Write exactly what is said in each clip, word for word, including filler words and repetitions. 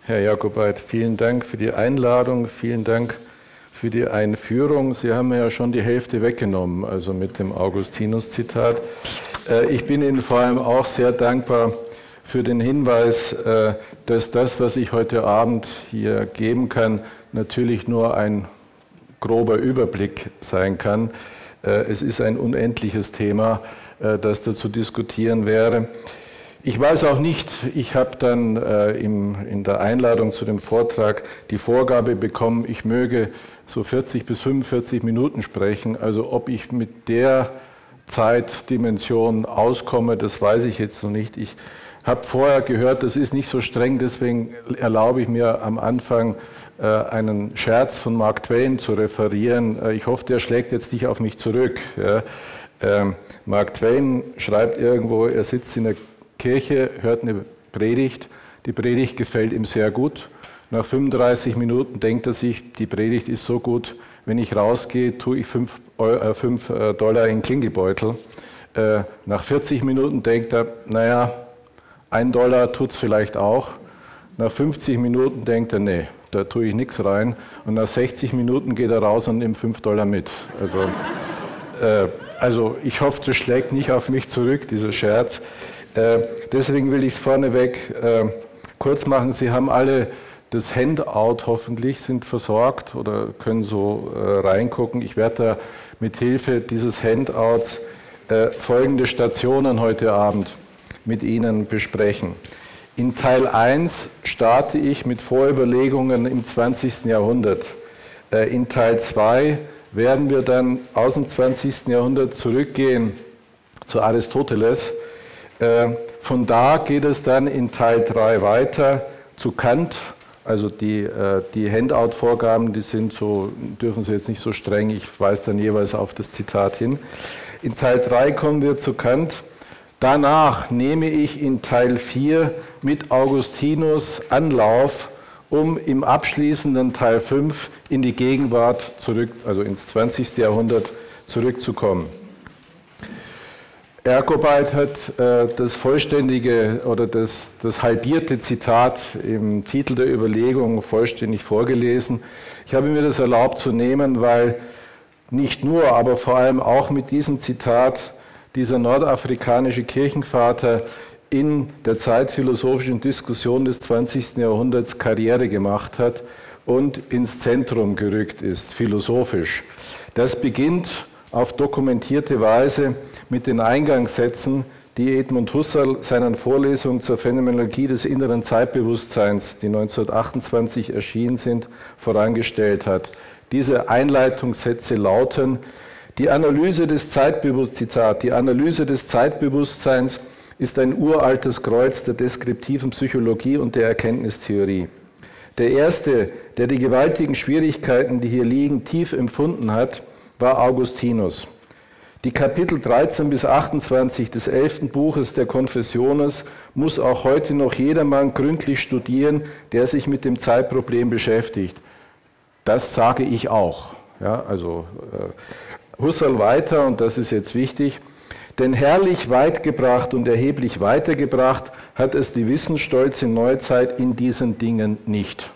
Herr Jakobait, vielen Dank für die Einladung, vielen Dank für die Einführung. Sie haben mir ja schon die Hälfte weggenommen, also mit dem Augustinus-Zitat. Ich bin Ihnen vor allem auch sehr dankbar für den Hinweis, dass das, was ich heute Abend hier geben kann, natürlich nur ein grober Überblick sein kann. Es ist ein unendliches Thema, das da zu diskutieren wäre. Ich weiß auch nicht, ich habe dann äh, im, in der Einladung zu dem Vortrag die Vorgabe bekommen, ich möge so vierzig bis fünfundvierzig Minuten sprechen. Also ob ich mit der Zeitdimension auskomme, das weiß ich jetzt noch nicht. Ich habe vorher gehört, das ist nicht so streng, deswegen erlaube ich mir am Anfang äh, einen Scherz von Mark Twain zu referieren. Äh, ich hoffe, der schlägt jetzt nicht auf mich zurück. Ja. Ähm, Mark Twain schreibt irgendwo, er sitzt in der Kirche, hört eine Predigt, die Predigt gefällt ihm sehr gut. Nach fünfunddreißig Minuten denkt er sich, die Predigt ist so gut, wenn ich rausgehe, tue ich fünf Dollar in den Klingelbeutel. Nach vierzig Minuten denkt er, naja, ein Dollar tut es vielleicht auch. Nach fünfzig Minuten denkt er, nee, da tue ich nichts rein. Und nach sechzig Minuten geht er raus und nimmt fünf Dollar mit. Also, äh, also ich hoffe, das schlägt nicht auf mich zurück, dieser Scherz. Deswegen will ich es vorneweg äh, kurz machen. Sie haben alle das Handout hoffentlich, sind versorgt oder können so äh, reingucken. Ich werde da mit Hilfe dieses Handouts äh, folgende Stationen heute Abend mit Ihnen besprechen. In Teil eins starte ich mit Vorüberlegungen im zwanzigsten Jahrhundert. Äh, in Teil zwei werden wir dann aus dem zwanzigsten Jahrhundert zurückgehen zu Aristoteles. Von da geht es dann in Teil drei weiter zu Kant. Also die, die Handout-Vorgaben, die sind so, dürfen Sie jetzt nicht so streng, ich weise dann jeweils auf das Zitat hin. In Teil drei kommen wir zu Kant. Danach nehme ich in Teil vier mit Augustinus Anlauf, um im abschließenden Teil fünf in die Gegenwart zurück, also ins zwanzigste Jahrhundert zurückzukommen. Jakobait hat äh, das vollständige oder das, das halbierte Zitat im Titel der Überlegung vollständig vorgelesen. Ich habe mir das erlaubt zu nehmen, weil nicht nur, aber vor allem auch mit diesem Zitat dieser nordafrikanische Kirchenvater in der zeitphilosophischen Diskussion des zwanzigsten Jahrhunderts Karriere gemacht hat und ins Zentrum gerückt ist, philosophisch. Das beginnt auf dokumentierte Weise mit den Eingangssätzen, die Edmund Husserl seinen Vorlesungen zur Phänomenologie des inneren Zeitbewusstseins, die neunzehnhundertachtundzwanzig erschienen sind, vorangestellt hat. Diese Einleitungssätze lauten: Die Analyse des Zeitbewusstseins, Zitat, die Analyse des Zeitbewusstseins ist ein uraltes Kreuz der deskriptiven Psychologie und der Erkenntnistheorie. Der erste, der die gewaltigen Schwierigkeiten, die hier liegen, tief empfunden hat, war Augustinus. Die Kapitel dreizehn bis achtundzwanzig des elften Buches der Confessiones muss auch heute noch jedermann gründlich studieren, der sich mit dem Zeitproblem beschäftigt. Das sage ich auch. Ja, also äh, Husserl weiter, und das ist jetzt wichtig: Denn herrlich weit gebracht und erheblich weitergebracht hat es die wissensstolze Neuzeit in diesen Dingen nicht.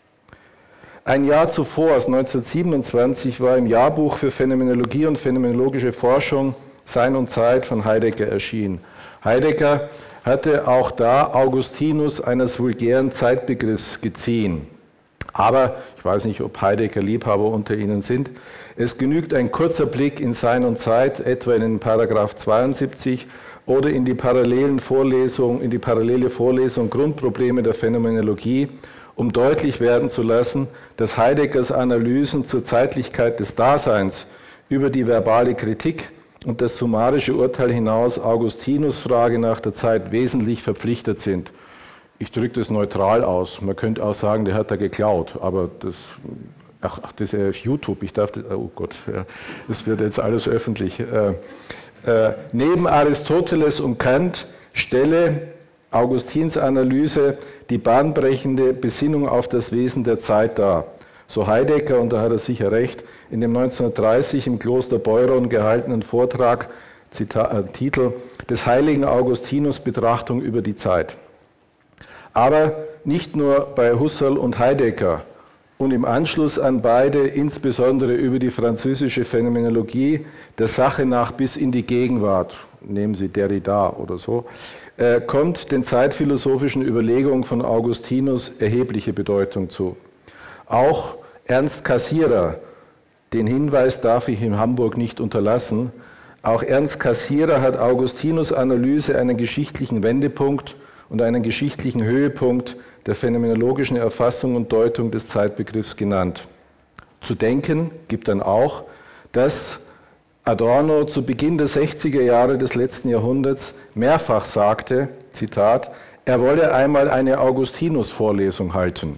Ein Jahr zuvor, neunzehnhundertsiebenundzwanzig, war im Jahrbuch für Phänomenologie und phänomenologische Forschung Sein und Zeit von Heidegger erschienen. Heidegger hatte auch da Augustinus eines vulgären Zeitbegriffs geziehen. Aber ich weiß nicht, ob Heidegger-Liebhaber unter Ihnen sind. Es genügt ein kurzer Blick in Sein und Zeit, etwa in den Paragraph zweiundsiebzig, oder in die parallelen Vorlesung, in die parallele Vorlesung Grundprobleme der Phänomenologie, um deutlich werden zu lassen, dass Heideggers Analysen zur Zeitlichkeit des Daseins über die verbale Kritik und das summarische Urteil hinaus Augustinus' Frage nach der Zeit wesentlich verpflichtet sind. Ich drücke das neutral aus. Man könnte auch sagen, der hat da geklaut, aber das, ach, ach das ist ja auf YouTube, ich darf das, oh Gott, ja, das wird jetzt alles öffentlich. Äh, äh, neben Aristoteles und Kant stelle Augustins Analyse die bahnbrechende Besinnung auf das Wesen der Zeit dar. So Heidegger, und da hat er sicher recht, in dem neunzehnhundertdreißig im Kloster Beuron gehaltenen Vortrag, Zitat, äh, Titel, des heiligen Augustinus Betrachtung über die Zeit. Aber nicht nur bei Husserl und Heidegger und im Anschluss an beide, insbesondere über die französische Phänomenologie, der Sache nach bis in die Gegenwart, nehmen Sie Derrida oder so, äh, kommt den zeitphilosophischen Überlegungen von Augustinus erhebliche Bedeutung zu. Auch Ernst Cassirer, den Hinweis darf ich in Hamburg nicht unterlassen, auch Ernst Cassirer hat Augustinus' Analyse einen geschichtlichen Wendepunkt und einen geschichtlichen Höhepunkt der phänomenologischen Erfassung und Deutung des Zeitbegriffs genannt. Zu denken gibt dann auch, dass Adorno zu Beginn der sechziger Jahre des letzten Jahrhunderts mehrfach sagte, Zitat, er wolle einmal eine Augustinus-Vorlesung halten.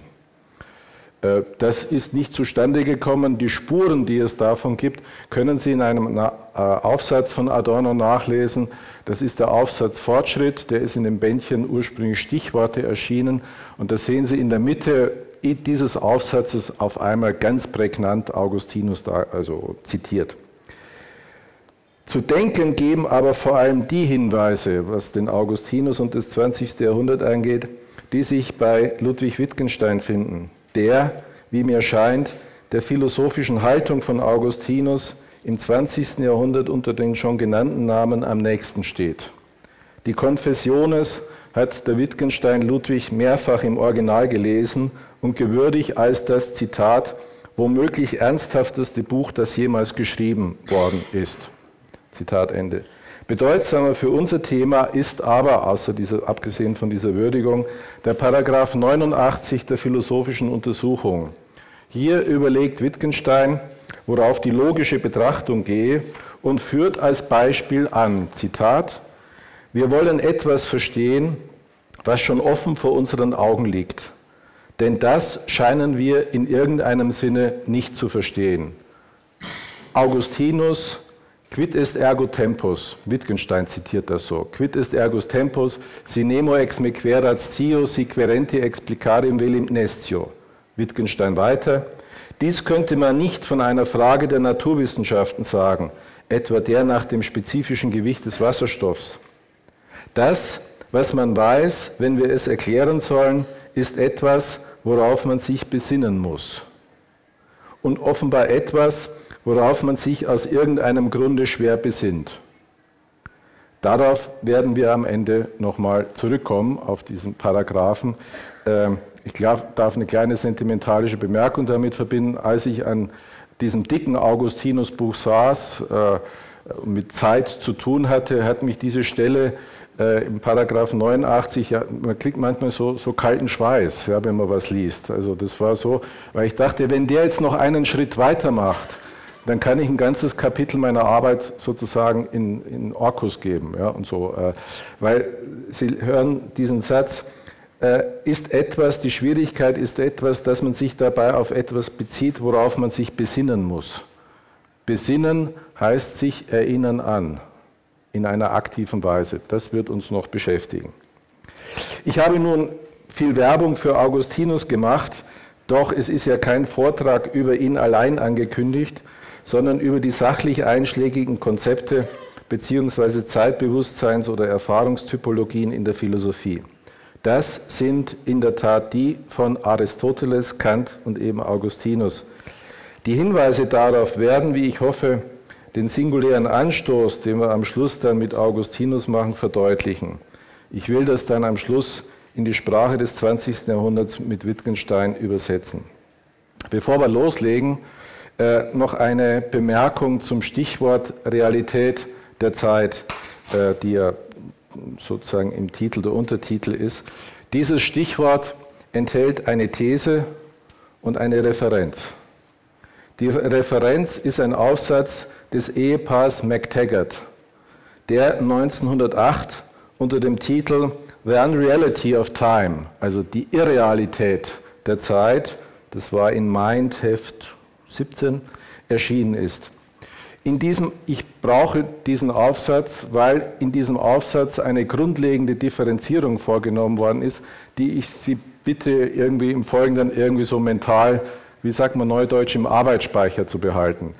Das ist nicht zustande gekommen. Die Spuren, die es davon gibt, können Sie in einem Aufsatz von Adorno nachlesen. Das ist der Aufsatz Fortschritt, der ist in dem Bändchen ursprünglich Stichworte erschienen. Und da sehen Sie in der Mitte dieses Aufsatzes auf einmal ganz prägnant Augustinus da, also zitiert. Zu denken geben aber vor allem die Hinweise, was den Augustinus und das zwanzigste Jahrhundert angeht, die sich bei Ludwig Wittgenstein finden, der, wie mir scheint, der philosophischen Haltung von Augustinus im zwanzigsten Jahrhundert unter den schon genannten Namen am nächsten steht. Die Confessiones hat der Wittgenstein Ludwig mehrfach im Original gelesen und gewürdigt als das, Zitat, womöglich ernsthafteste Buch, das jemals geschrieben worden ist. Zitat Ende. Bedeutsamer für unser Thema ist aber, außer dieser, abgesehen von dieser Würdigung, der Paragraph neunundachtzig der philosophischen Untersuchung. Hier überlegt Wittgenstein, worauf die logische Betrachtung gehe und führt als Beispiel an, Zitat, wir wollen etwas verstehen, was schon offen vor unseren Augen liegt. Denn das scheinen wir in irgendeinem Sinne nicht zu verstehen. Augustinus, quid est ergo tempus, Wittgenstein zitiert das so, quid est ergo tempus, si nemo ex me querat scio, si querenti explicarium velim nestio. Wittgenstein weiter, dies könnte man nicht von einer Frage der Naturwissenschaften sagen, etwa der nach dem spezifischen Gewicht des Wasserstoffs. Das, was man weiß, wenn wir es erklären sollen, ist etwas, worauf man sich besinnen muss. Und offenbar etwas, worauf man sich aus irgendeinem Grunde schwer besinnt. Darauf werden wir am Ende nochmal zurückkommen, auf diesen Paragraphen. Ich darf eine kleine sentimentalische Bemerkung damit verbinden. Als ich an diesem dicken Augustinus-Buch saß, mit Zeit zu tun hatte, hat mich diese Stelle im Paragraph neunundachtzig, ja, man kriegt manchmal so, so kalten Schweiß, ja, wenn man was liest. Also das war so, weil ich dachte, wenn der jetzt noch einen Schritt weiter macht, dann kann ich ein ganzes Kapitel meiner Arbeit sozusagen in, in Orkus geben. Ja, und so, äh, weil Sie hören diesen Satz, äh, ist etwas, die Schwierigkeit ist etwas, dass man sich dabei auf etwas bezieht, worauf man sich besinnen muss. Besinnen heißt sich erinnern an, in einer aktiven Weise. Das wird uns noch beschäftigen. Ich habe nun viel Werbung für Augustinus gemacht, doch es ist ja kein Vortrag über ihn allein angekündigt, sondern über die sachlich einschlägigen Konzepte bzw. Zeitbewusstseins- oder Erfahrungstypologien in der Philosophie. Das sind in der Tat die von Aristoteles, Kant und eben Augustinus. Die Hinweise darauf werden, wie ich hoffe, den singulären Anstoß, den wir am Schluss dann mit Augustinus machen, verdeutlichen. Ich will das dann am Schluss in die Sprache des zwanzigsten Jahrhunderts mit Wittgenstein übersetzen. Bevor wir loslegen, Äh, noch eine Bemerkung zum Stichwort Realität der Zeit, äh, die ja sozusagen im Titel der Untertitel ist. Dieses Stichwort enthält eine These und eine Referenz. Die Referenz ist ein Aufsatz des Ehepaars McTaggart, der neunzehnhundertacht unter dem Titel The Unreality of Time, also die Irrealität der Zeit, das war in Mind Heft siebzehn, erschienen ist. In diesem, ich brauche diesen Aufsatz, weil in diesem Aufsatz eine grundlegende Differenzierung vorgenommen worden ist, die ich Sie bitte irgendwie im Folgenden irgendwie so mental, wie sagt man neudeutsch, im Arbeitsspeicher zu behalten.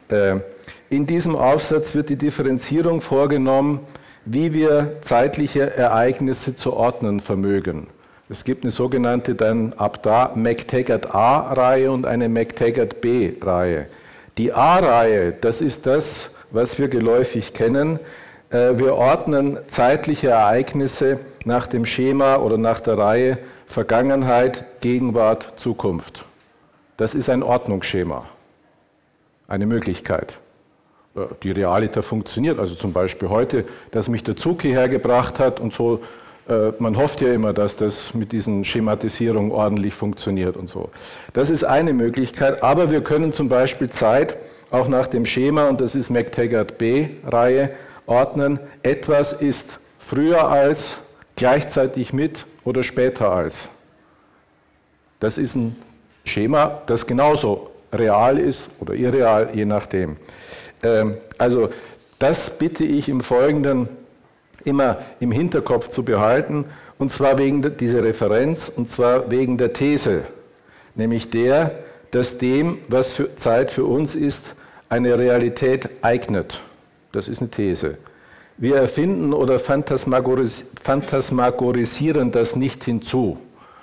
In diesem Aufsatz wird die Differenzierung vorgenommen, wie wir zeitliche Ereignisse zu ordnen vermögen. Es gibt eine sogenannte dann ab da McTaggart A-Reihe und eine McTaggart B-Reihe. Die A-Reihe, das ist das, was wir geläufig kennen. Wir ordnen zeitliche Ereignisse nach dem Schema oder nach der Reihe Vergangenheit, Gegenwart, Zukunft. Das ist ein Ordnungsschema, eine Möglichkeit. Die Realita funktioniert, also zum Beispiel heute, dass mich der Zug hierher gebracht hat und so. Man hofft ja immer, dass das mit diesen Schematisierungen ordentlich funktioniert und so. Das ist eine Möglichkeit, aber wir können zum Beispiel Zeit auch nach dem Schema, und das ist McTaggart B-Reihe, ordnen. Etwas ist früher als, gleichzeitig mit oder später als. Das ist ein Schema, das genauso real ist oder irreal, je nachdem. Also das bitte ich im Folgenden immer im Hinterkopf zu behalten, und zwar wegen dieser Referenz, und zwar wegen der These, nämlich der, dass dem, was für Zeit für uns ist, eine Realität eignet. Das ist eine These. Wir erfinden oder phantasmagoris- phantasmagorisieren das nicht hinzu.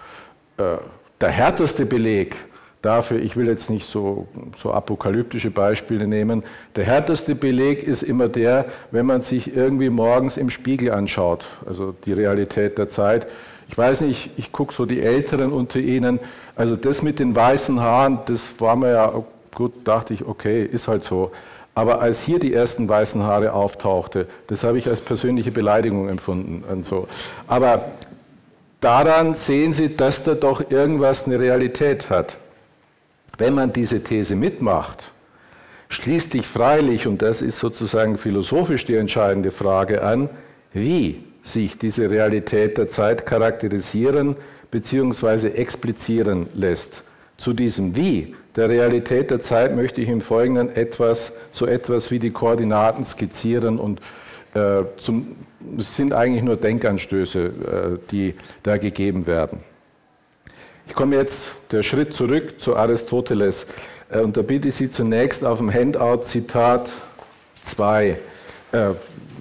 Der härteste Beleg dafür, ich will jetzt nicht so, so apokalyptische Beispiele nehmen, der härteste Beleg ist immer der, wenn man sich irgendwie morgens im Spiegel anschaut, also die Realität der Zeit. Ich weiß nicht, ich gucke so die Älteren unter Ihnen, also das mit den weißen Haaren, das war mir ja, gut, dachte ich, okay, ist halt so. Aber als hier die ersten weißen Haare auftauchte, das habe ich als persönliche Beleidigung empfunden und so. Aber daran sehen Sie, dass da doch irgendwas eine Realität hat. Wenn man diese These mitmacht, schließt sich freilich, und das ist sozusagen philosophisch die entscheidende Frage an, wie sich diese Realität der Zeit charakterisieren bzw. explizieren lässt. Zu diesem Wie der Realität der Zeit möchte ich im Folgenden etwas, so etwas wie die Koordinaten skizzieren, und äh, zum, es sind eigentlich nur Denkanstöße, äh, die da gegeben werden. Ich komme jetzt der Schritt zurück zu Aristoteles, äh, und da bitte ich Sie zunächst auf dem Handout Zitat zwei äh,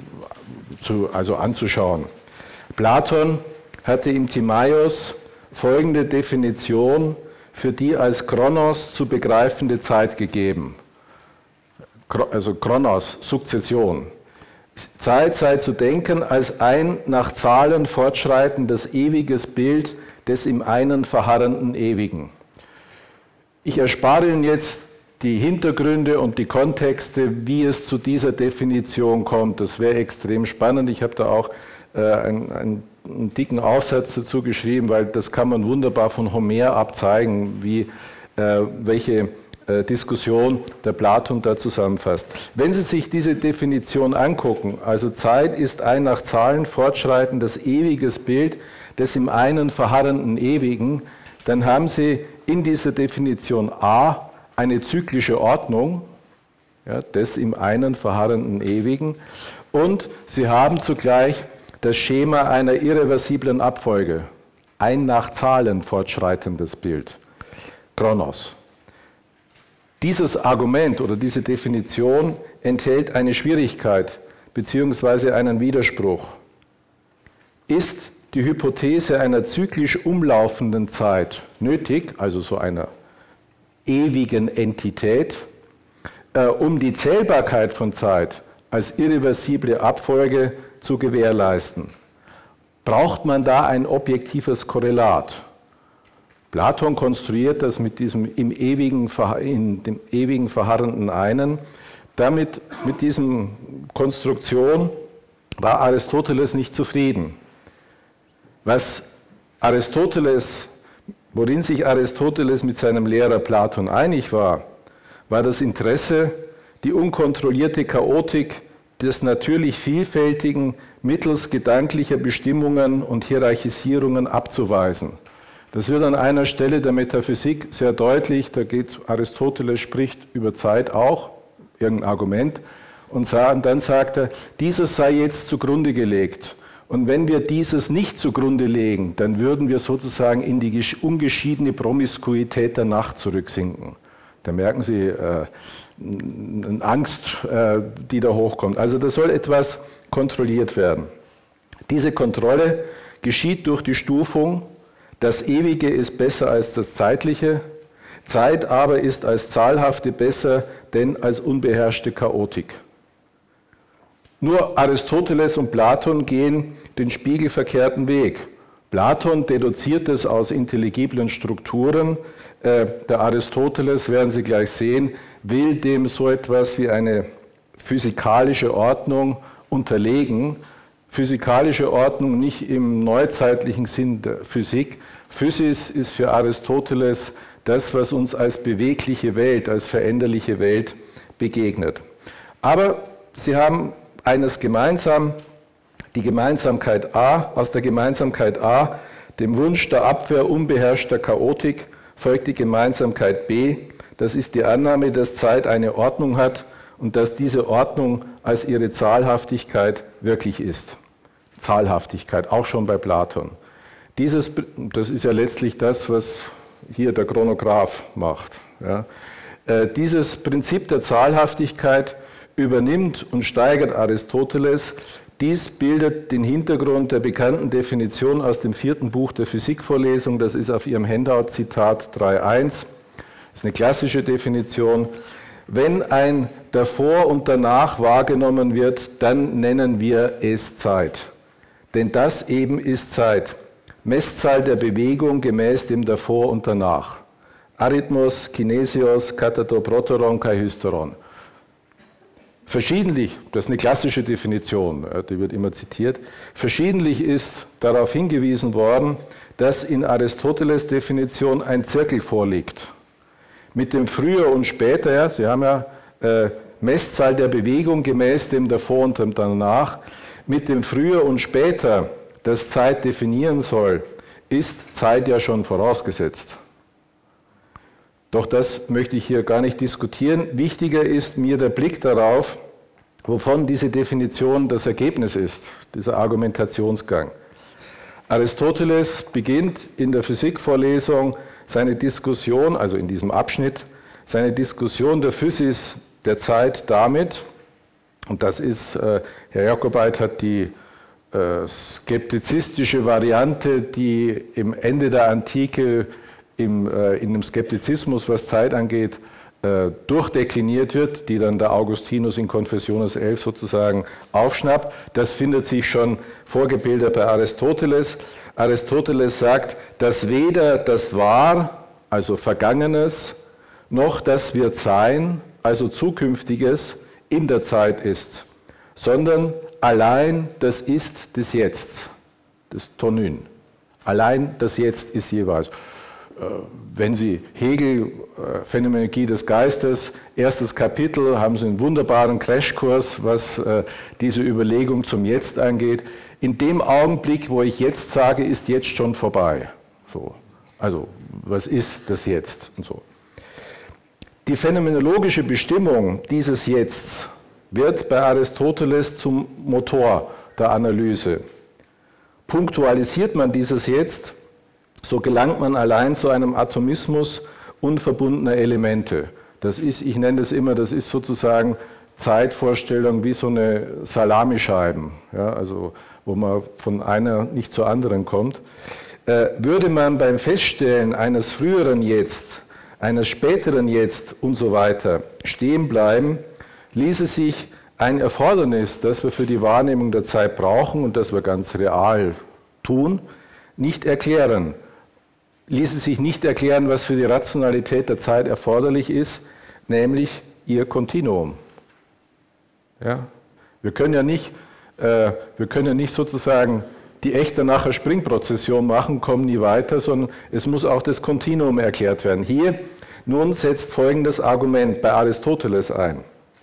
zu, also anzuschauen. Platon hatte im Timaios folgende Definition für die als Chronos zu begreifende Zeit gegeben. Also Chronos, Sukzession. Zeit sei zu denken als ein nach Zahlen fortschreitendes ewiges Bild des im einen verharrenden Ewigen. Ich erspare Ihnen jetzt die Hintergründe und die Kontexte, wie es zu dieser Definition kommt. Das wäre extrem spannend. Ich habe da auch äh, einen, einen, einen dicken Aufsatz dazu geschrieben, weil das kann man wunderbar von Homer abzeigen, wie, äh, welche äh, Diskussion der Platon da zusammenfasst. Wenn Sie sich diese Definition angucken, also Zeit ist ein nach Zahlen fortschreitendes ewiges Bild des im einen verharrenden Ewigen, dann haben Sie in dieser Definition A eine zyklische Ordnung, ja, des im einen verharrenden Ewigen, und Sie haben zugleich das Schema einer irreversiblen Abfolge, ein nach Zahlen fortschreitendes Bild, Chronos. Dieses Argument oder diese Definition enthält eine Schwierigkeit bzw. einen Widerspruch. Ist die Hypothese einer zyklisch umlaufenden Zeit nötig, also so einer ewigen Entität, äh, um die Zählbarkeit von Zeit als irreversible Abfolge zu gewährleisten? Braucht man da ein objektives Korrelat? Platon konstruiert das mit diesem im ewigen, in dem ewigen verharrenden Einen. Damit, mit diesem Konstruktion war Aristoteles nicht zufrieden. Was Aristoteles, worin sich Aristoteles mit seinem Lehrer Platon einig war, war das Interesse, die unkontrollierte Chaotik des natürlich Vielfältigen mittels gedanklicher Bestimmungen und Hierarchisierungen abzuweisen. Das wird an einer Stelle der Metaphysik sehr deutlich, da geht Aristoteles spricht über Zeit auch, irgendein Argument, und dann sagt er, dieses sei jetzt zugrunde gelegt. Und wenn wir dieses nicht zugrunde legen, dann würden wir sozusagen in die ungeschiedene Promiskuität der Nacht zurücksinken. Da merken Sie äh, eine Angst, äh, die da hochkommt. Also da soll etwas kontrolliert werden. Diese Kontrolle geschieht durch die Stufung Das Ewige ist besser als das Zeitliche, Zeit aber ist als Zahlhafte besser, denn als unbeherrschte Chaotik. Nur Aristoteles und Platon gehen den spiegelverkehrten Weg. Platon deduziert es aus intelligiblen Strukturen. Der Aristoteles, werden Sie gleich sehen, will dem so etwas wie eine physikalische Ordnung unterlegen. Physikalische Ordnung nicht im neuzeitlichen Sinn der Physik. Physis ist für Aristoteles das, was uns als bewegliche Welt, als veränderliche Welt begegnet. Aber sie haben eines gemeinsam, die Gemeinsamkeit A, aus der Gemeinsamkeit A, dem Wunsch der Abwehr unbeherrschter Chaotik, folgt die Gemeinsamkeit B, das ist die Annahme, dass Zeit eine Ordnung hat und dass diese Ordnung als ihre Zahlhaftigkeit wirklich ist. Zahlhaftigkeit, auch schon bei Platon. Dieses, das ist ja letztlich das, was hier der Chronograph macht. Ja. Dieses Prinzip der Zahlhaftigkeit übernimmt und steigert Aristoteles. Dies bildet den Hintergrund der bekannten Definition aus dem vierten Buch der Physikvorlesung. Das ist auf Ihrem Handout Zitat drei Punkt eins. Das ist eine klassische Definition. Wenn ein davor und danach wahrgenommen wird, dann nennen wir es Zeit. Denn das eben ist Zeit. Messzahl der Bewegung gemäß dem davor und danach. Arrhythmos, Kinesios, Katato, Protoron, Kai Hysteron. Verschiedentlich, das ist eine klassische Definition, die wird immer zitiert, verschiedentlich ist darauf hingewiesen worden, dass in Aristoteles Definition ein Zirkel vorliegt. Mit dem Früher und Später, ja, Sie haben ja äh, Messzahl der Bewegung gemäß dem davor und dem danach, mit dem Früher und Später, das Zeit definieren soll, ist Zeit ja schon vorausgesetzt. Doch das möchte ich hier gar nicht diskutieren. Wichtiger ist mir der Blick darauf, wovon diese Definition das Ergebnis ist, dieser Argumentationsgang. Aristoteles beginnt in der Physikvorlesung seine Diskussion, also in diesem Abschnitt, seine Diskussion der Physis der Zeit damit, und das ist, äh, Herr Jakobait hat die äh, skeptizistische Variante, die im Ende der Antike Im, äh, in dem Skeptizismus, was Zeit angeht, äh, durchdekliniert wird, die dann der Augustinus in Confessiones elf sozusagen aufschnappt. Das findet sich schon vorgebildet bei Aristoteles. Aristoteles sagt, dass weder das War, also Vergangenes, noch das Wird-Sein, also Zukünftiges, in der Zeit ist, sondern allein das Ist des Jetzt, das Tonyn. Allein das Jetzt ist jeweils. Wenn Sie Hegel, Phänomenologie des Geistes, erstes Kapitel, haben Sie einen wunderbaren Crashkurs, was diese Überlegung zum Jetzt angeht. In dem Augenblick, wo ich jetzt sage, ist jetzt schon vorbei. So. Also, was ist das Jetzt und so. Die phänomenologische Bestimmung dieses Jetzts wird bei Aristoteles zum Motor der Analyse. Punktualisiert man dieses Jetzt, so gelangt man allein zu einem Atomismus unverbundener Elemente. Das ist, ich nenne das immer, das ist sozusagen Zeitvorstellung wie so eine Salamischeiben, ja, also wo man von einer nicht zur anderen kommt. Äh, würde man beim Feststellen eines früheren Jetzt, eines späteren Jetzt und so weiter stehen bleiben, ließe sich ein Erfordernis, das wir für die Wahrnehmung der Zeit brauchen und das wir ganz real tun, nicht erklären. Ließe sich nicht erklären, was für die Rationalität der Zeit erforderlich ist, nämlich ihr Kontinuum. Ja? Wir können ja nicht, äh, wir können ja nicht sozusagen die echte nachher Springprozession machen, kommen nie weiter, sondern es muss auch das Kontinuum erklärt werden. Hier nun setzt folgendes Argument bei Aristoteles ein.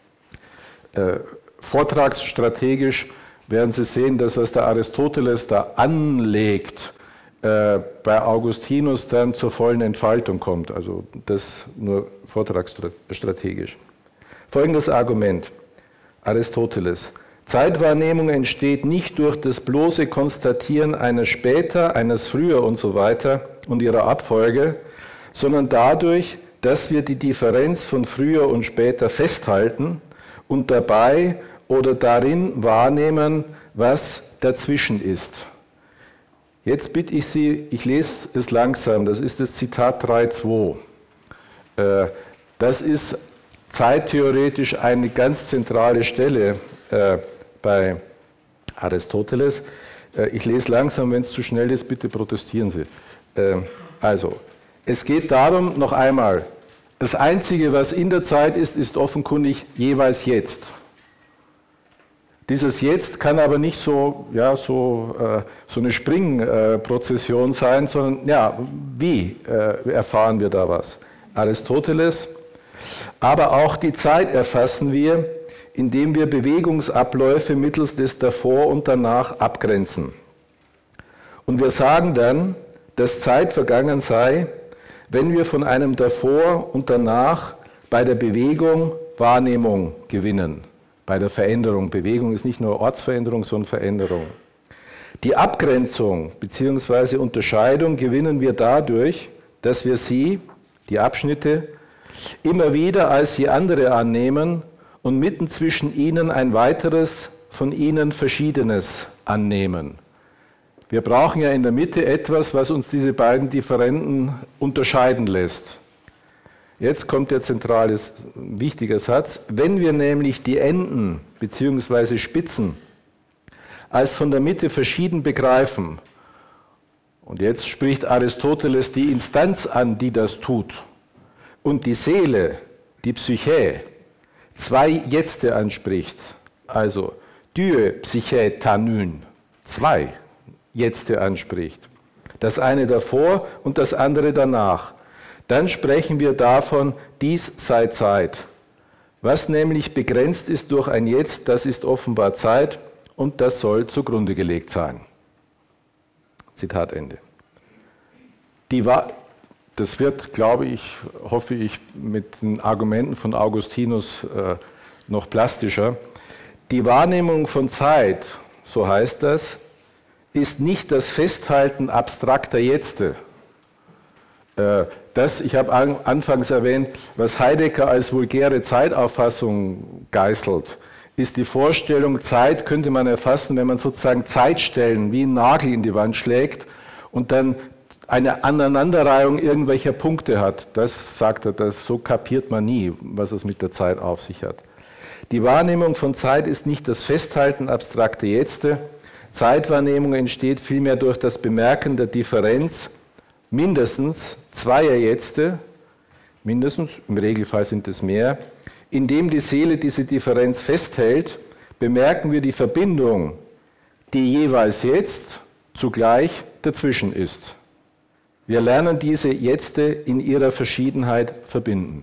Äh, vortragsstrategisch werden Sie sehen, dass was der Aristoteles da anlegt, bei Augustinus dann zur vollen Entfaltung kommt. Also das nur vortragsstrategisch. Folgendes Argument, Aristoteles. Zeitwahrnehmung entsteht nicht durch das bloße Konstatieren eines später, eines früher und so weiter und ihrer Abfolge, sondern dadurch, dass wir die Differenz von früher und später festhalten und dabei oder darin wahrnehmen, was dazwischen ist. Jetzt bitte ich Sie, ich lese es langsam, das ist das Zitat drei Punkt zwei. Das ist zeittheoretisch eine ganz zentrale Stelle bei Aristoteles. Ich lese langsam, wenn es zu schnell ist, bitte protestieren Sie. Also, es geht darum, noch einmal, das Einzige, was in der Zeit ist, ist offenkundig jeweils jetzt. Dieses Jetzt kann aber nicht so, ja, so, äh, so eine Springprozession sein, sondern ja, wie äh, erfahren wir da was? Aristoteles. Aber auch die Zeit erfassen wir, indem wir Bewegungsabläufe mittels des Davor und Danach abgrenzen. Und wir sagen dann, dass Zeit vergangen sei, wenn wir von einem Davor und Danach bei der Bewegung Wahrnehmung gewinnen. Bei der Veränderung. Bewegung ist nicht nur Ortsveränderung, sondern Veränderung. Die Abgrenzung bzw. Unterscheidung gewinnen wir dadurch, dass wir sie, die Abschnitte, immer wieder als je andere annehmen und mitten zwischen ihnen ein weiteres, von ihnen Verschiedenes annehmen. Wir brauchen ja in der Mitte etwas, was uns diese beiden Differenten unterscheiden lässt. Jetzt kommt der zentrale, wichtige Satz. Wenn wir nämlich die Enden bzw. Spitzen als von der Mitte verschieden begreifen, und jetzt spricht Aristoteles die Instanz an, die das tut, und die Seele, die Psyche, zwei Jetzte anspricht, also Dye Psyche Tanyn, zwei Jetzte anspricht, das eine davor und das andere danach, dann sprechen wir davon, dies sei Zeit. Was nämlich begrenzt ist durch ein Jetzt, das ist offenbar Zeit und das soll zugrunde gelegt sein. Zitat Ende. Die war, das wird, glaube ich, hoffe ich, mit den Argumenten von Augustinus äh, noch plastischer. Die Wahrnehmung von Zeit, so heißt das, ist nicht das Festhalten abstrakter Jetzte. Äh, Das, ich habe anfangs erwähnt, was Heidegger als vulgäre Zeitauffassung geißelt, ist die Vorstellung, Zeit könnte man erfassen, wenn man sozusagen Zeitstellen wie einen Nagel in die Wand schlägt und dann eine Aneinanderreihung irgendwelcher Punkte hat. Das sagt er, das, so kapiert man nie, was es mit der Zeit auf sich hat. Die Wahrnehmung von Zeit ist nicht das Festhalten abstrakter Jetzte. Zeitwahrnehmung entsteht vielmehr durch das Bemerken der Differenz mindestens zweier Jetzte, mindestens, im Regelfall sind es mehr, indem die Seele diese Differenz festhält, bemerken wir die Verbindung, die jeweils jetzt zugleich dazwischen ist. Wir lernen diese Jetzte in ihrer Verschiedenheit verbinden.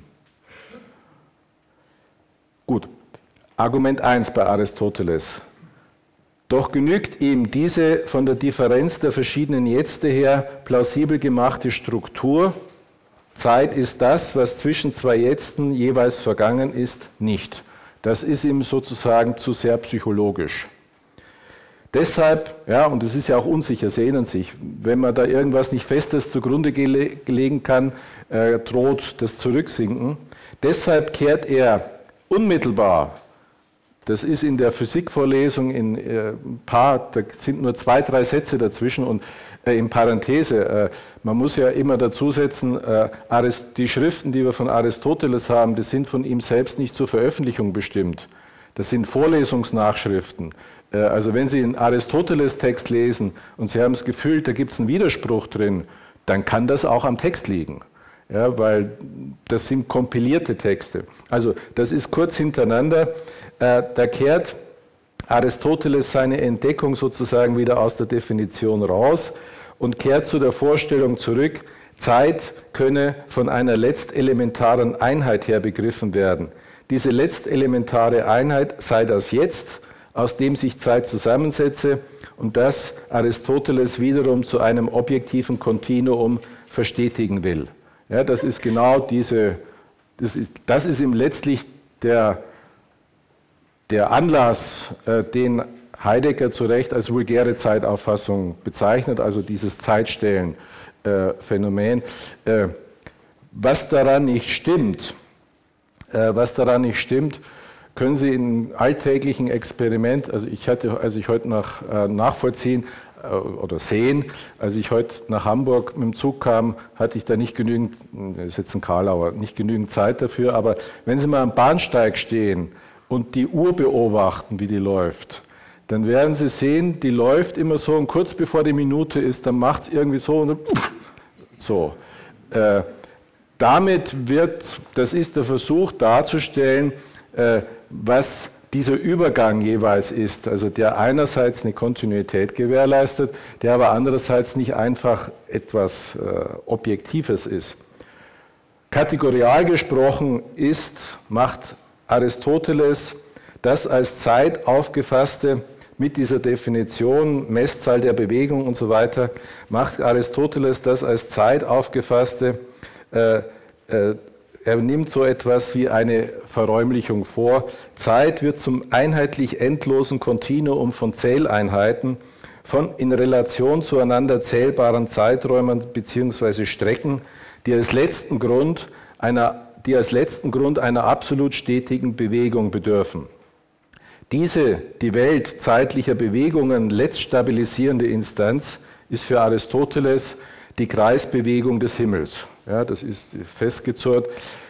Gut, Argument eins bei Aristoteles. Doch genügt ihm diese von der Differenz der verschiedenen Jetzte her plausibel gemachte Struktur, Zeit ist das, was zwischen zwei Jetzten jeweils vergangen ist, nicht. Das ist ihm sozusagen zu sehr psychologisch. Deshalb, ja, und es ist ja auch unsicher, Sie erinnern sich, wenn man da irgendwas nicht Festes zugrunde legen kann, äh, droht das Zurücksinken. Deshalb kehrt er unmittelbar, das ist in der Physikvorlesung in äh, ein paar, da sind nur zwei, drei Sätze dazwischen und äh, in Parenthese, äh, man muss ja immer dazu setzen, äh, die Schriften, die wir von Aristoteles haben, die sind von ihm selbst nicht zur Veröffentlichung bestimmt. Das sind Vorlesungsnachschriften. Äh, also wenn Sie einen Aristoteles-Text lesen und Sie haben das Gefühl, da gibt es einen Widerspruch drin, dann kann das auch am Text liegen. Ja, weil das sind kompilierte Texte. Also das ist kurz hintereinander. Äh, da kehrt Aristoteles seine Entdeckung sozusagen wieder aus der Definition raus und kehrt zu der Vorstellung zurück, Zeit könne von einer letztelementaren Einheit her begriffen werden. Diese letztelementare Einheit sei das Jetzt, aus dem sich Zeit zusammensetze und das Aristoteles wiederum zu einem objektiven Kontinuum verstetigen will. Ja, das ist genau diese, das ist, das ist ihm letztlich der, der Anlass, äh, den Heidegger zu Recht als vulgäre Zeitauffassung bezeichnet, also dieses Zeitstellen-Phänomen. Äh, was daran nicht stimmt, äh, was daran nicht stimmt, können Sie in einem alltäglichen Experiment, also ich hatte, als ich heute nach, äh, nachvollziehen, oder sehen. Als ich heute nach Hamburg mit dem Zug kam, hatte ich da nicht genügend, das ist jetzt ein Karlauer, nicht genügend Zeit dafür, aber wenn Sie mal am Bahnsteig stehen und die Uhr beobachten, wie die läuft, dann werden Sie sehen, die läuft immer so und kurz bevor die Minute ist, dann macht es irgendwie so und so. Äh, damit wird, das ist der Versuch darzustellen, äh, was dieser Übergang jeweils ist, also der einerseits eine Kontinuität gewährleistet, der aber andererseits nicht einfach etwas äh, Objektives ist. Kategorial gesprochen ist, macht Aristoteles das als Zeit aufgefasste, mit dieser Definition, Messzahl der Bewegung und so weiter, macht Aristoteles das als Zeit aufgefasste, äh, äh, er nimmt so etwas wie eine Verräumlichung vor. Zeit wird zum einheitlich endlosen Kontinuum von Zähleinheiten, von in Relation zueinander zählbaren Zeiträumen bzw. Strecken, die als letzten Grund einer, die als letzten Grund einer absolut stetigen Bewegung bedürfen. Diese die Welt zeitlicher Bewegungen letztstabilisierende Instanz ist für Aristoteles die Kreisbewegung des Himmels. Ja, das ist festgezurrt.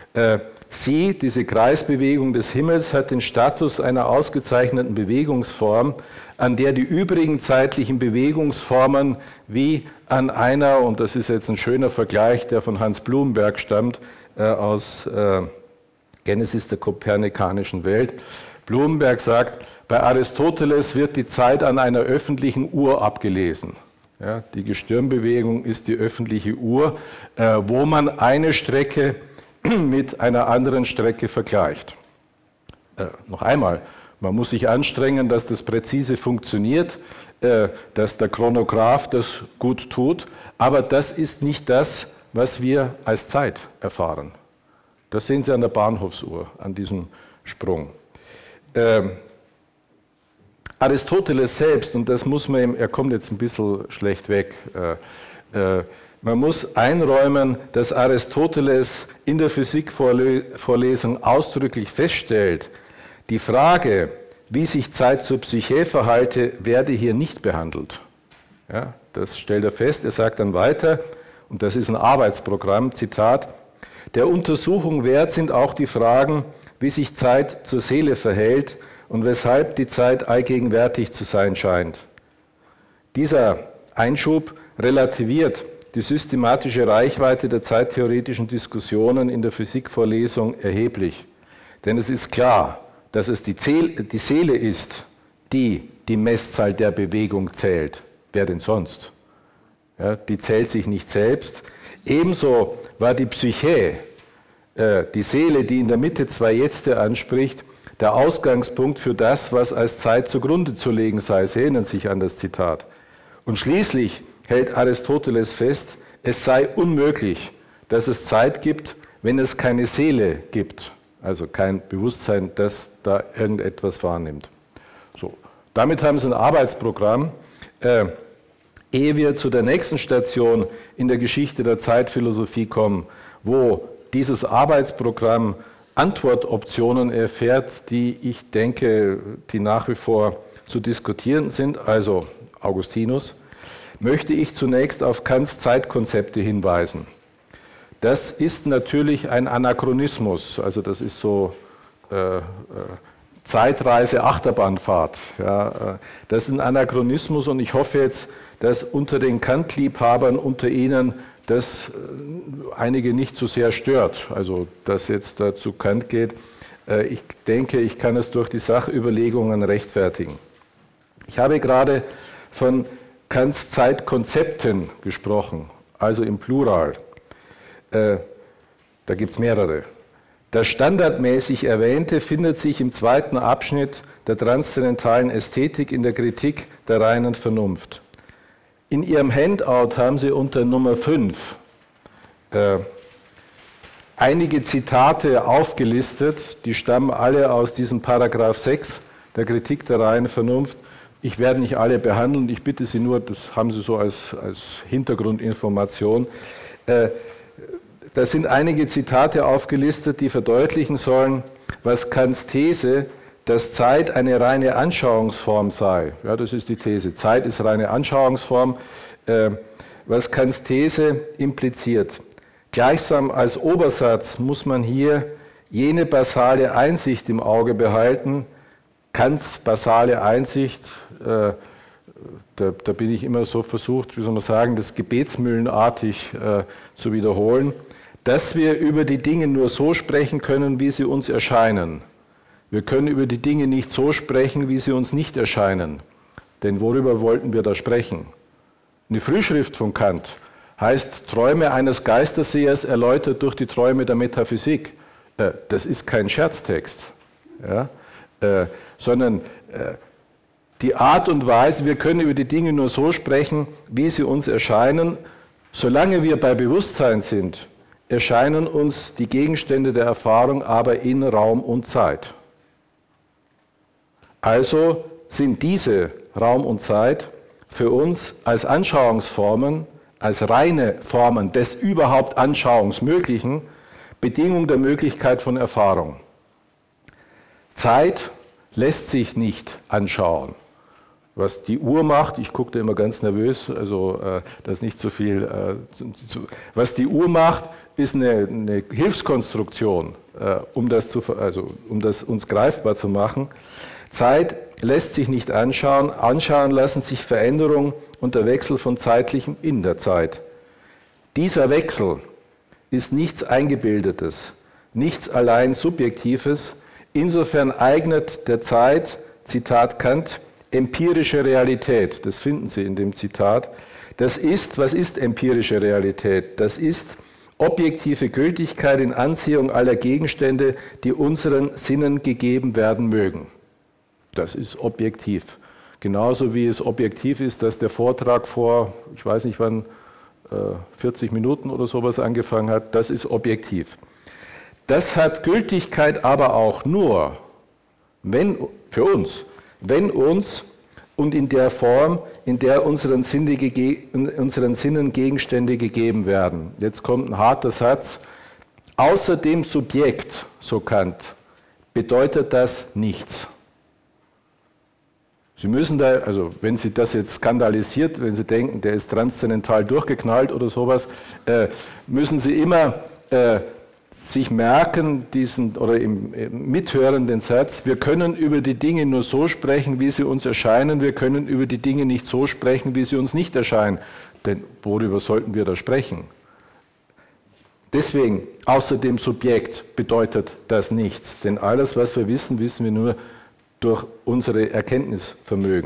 Sie, diese Kreisbewegung des Himmels, hat den Status einer ausgezeichneten Bewegungsform, an der die übrigen zeitlichen Bewegungsformen wie an einer, und das ist jetzt ein schöner Vergleich, der von Hans Blumenberg stammt, aus Genesis der kopernikanischen Welt. Blumenberg sagt, bei Aristoteles wird die Zeit an einer öffentlichen Uhr abgelesen. Ja, die Gestirnbewegung ist die öffentliche Uhr, äh, wo man eine Strecke mit einer anderen Strecke vergleicht. Äh, noch einmal, man muss sich anstrengen, dass das präzise funktioniert, äh, dass der Chronograph das gut tut, aber das ist nicht das, was wir als Zeit erfahren. Das sehen Sie an der Bahnhofsuhr, an diesem Sprung. Ähm, Aristoteles selbst, und das muss man ihm, er kommt jetzt ein bisschen schlecht weg, äh, äh, man muss einräumen, dass Aristoteles in der Physikvorlesung ausdrücklich feststellt, die Frage, wie sich Zeit zur Psyche verhalte, werde hier nicht behandelt. Ja, das stellt er fest, er sagt dann weiter, und das ist ein Arbeitsprogramm, Zitat, der Untersuchung wert sind auch die Fragen, wie sich Zeit zur Seele verhält und weshalb die Zeit allgegenwärtig zu sein scheint. Dieser Einschub relativiert die systematische Reichweite der zeittheoretischen Diskussionen in der Physikvorlesung erheblich. Denn es ist klar, dass es die, Zähl- die Seele ist, die die Messzahl der Bewegung zählt. Wer denn sonst? Ja, die zählt sich nicht selbst. Ebenso war die Psyche, äh, die Seele, die in der Mitte zwei Jetzte anspricht, der Ausgangspunkt für das, was als Zeit zugrunde zu legen sei. Sie erinnern sich an das Zitat. Und schließlich hält Aristoteles fest, es sei unmöglich, dass es Zeit gibt, wenn es keine Seele gibt. Also kein Bewusstsein, das da irgendetwas wahrnimmt. So, damit haben Sie ein Arbeitsprogramm. Äh, ehe wir zu der nächsten Station in der Geschichte der Zeitphilosophie kommen, wo dieses Arbeitsprogramm Antwortoptionen erfährt, die ich denke, die nach wie vor zu diskutieren sind, also Augustinus, möchte ich zunächst auf Kants Zeitkonzepte hinweisen. Das ist natürlich ein Anachronismus, also das ist so äh, äh, Zeitreise, Achterbahnfahrt. Ja, äh, das ist ein Anachronismus und ich hoffe jetzt, dass unter den Kant-Liebhabern unter Ihnen das einige nicht so sehr stört, also dass jetzt da zu Kant geht. Ich denke, ich kann es durch die Sachüberlegungen rechtfertigen. Ich habe gerade von Kants Zeitkonzepten gesprochen, also im Plural. Da gibt es mehrere. Das standardmäßig Erwähnte findet sich im zweiten Abschnitt der transzendentalen Ästhetik in der Kritik der reinen Vernunft. In Ihrem Handout haben Sie unter Nummer fünf äh, einige Zitate aufgelistet, die stammen alle aus diesem Paragraph sechs der Kritik der reinen Vernunft. Ich werde nicht alle behandeln, ich bitte Sie nur, das haben Sie so als, als Hintergrundinformation. Äh, da sind einige Zitate aufgelistet, die verdeutlichen sollen, was Kants These, dass Zeit eine reine Anschauungsform sei. Ja, das ist die These. Zeit ist reine Anschauungsform. Äh, was Kants These impliziert? Gleichsam als Obersatz muss man hier jene basale Einsicht im Auge behalten. Kants basale Einsicht, äh, da, da bin ich immer so versucht, wie soll man sagen, das gebetsmühlenartig äh, zu wiederholen, dass wir über die Dinge nur so sprechen können, wie sie uns erscheinen. Wir können über die Dinge nicht so sprechen, wie sie uns nicht erscheinen. Denn worüber wollten wir da sprechen? Eine Frühschrift von Kant heißt Träume eines Geistersehers erläutert durch die Träume der Metaphysik. Äh, das ist kein Scherztext, ja? äh, sondern äh, die Art und Weise, wir können über die Dinge nur so sprechen, wie sie uns erscheinen. Solange wir bei Bewusstsein sind, erscheinen uns die Gegenstände der Erfahrung aber in Raum und Zeit. Also sind diese Raum und Zeit für uns als Anschauungsformen, als reine Formen des überhaupt Anschauungsmöglichen, Bedingung der Möglichkeit von Erfahrung. Zeit lässt sich nicht anschauen. Was die Uhr macht, ich gucke da immer ganz nervös, also äh, das nicht so viel. Äh, zu, zu, was die Uhr macht, ist eine, eine Hilfskonstruktion, äh, um, das zu, also, um das uns greifbar zu machen. Zeit lässt sich nicht anschauen, anschauen lassen sich Veränderung und der Wechsel von Zeitlichem in der Zeit. Dieser Wechsel ist nichts Eingebildetes, nichts allein Subjektives, insofern eignet der Zeit, Zitat Kant, empirische Realität, das finden Sie in dem Zitat. Das ist, was ist empirische Realität? Das ist objektive Gültigkeit in Anziehung aller Gegenstände, die unseren Sinnen gegeben werden mögen. Das ist objektiv. Genauso wie es objektiv ist, dass der Vortrag vor, ich weiß nicht wann, vierzig Minuten oder sowas angefangen hat, das ist objektiv. Das hat Gültigkeit aber auch nur, wenn, für uns, wenn uns und in der Form, in der unseren, Sinne, unseren Sinnen Gegenstände gegeben werden. Jetzt kommt ein harter Satz. Außer dem Subjekt, so Kant, bedeutet das nichts. Sie müssen da, also wenn Sie das jetzt skandalisiert, wenn Sie denken, der ist transzendental durchgeknallt oder sowas, äh, müssen Sie immer äh, sich merken, diesen, oder im, im mithören den Satz, wir können über die Dinge nur so sprechen, wie sie uns erscheinen, wir können über die Dinge nicht so sprechen, wie sie uns nicht erscheinen. Denn worüber sollten wir da sprechen? Deswegen, außer dem Subjekt bedeutet das nichts, denn alles, was wir wissen, wissen wir nur durch unsere Erkenntnisvermögen.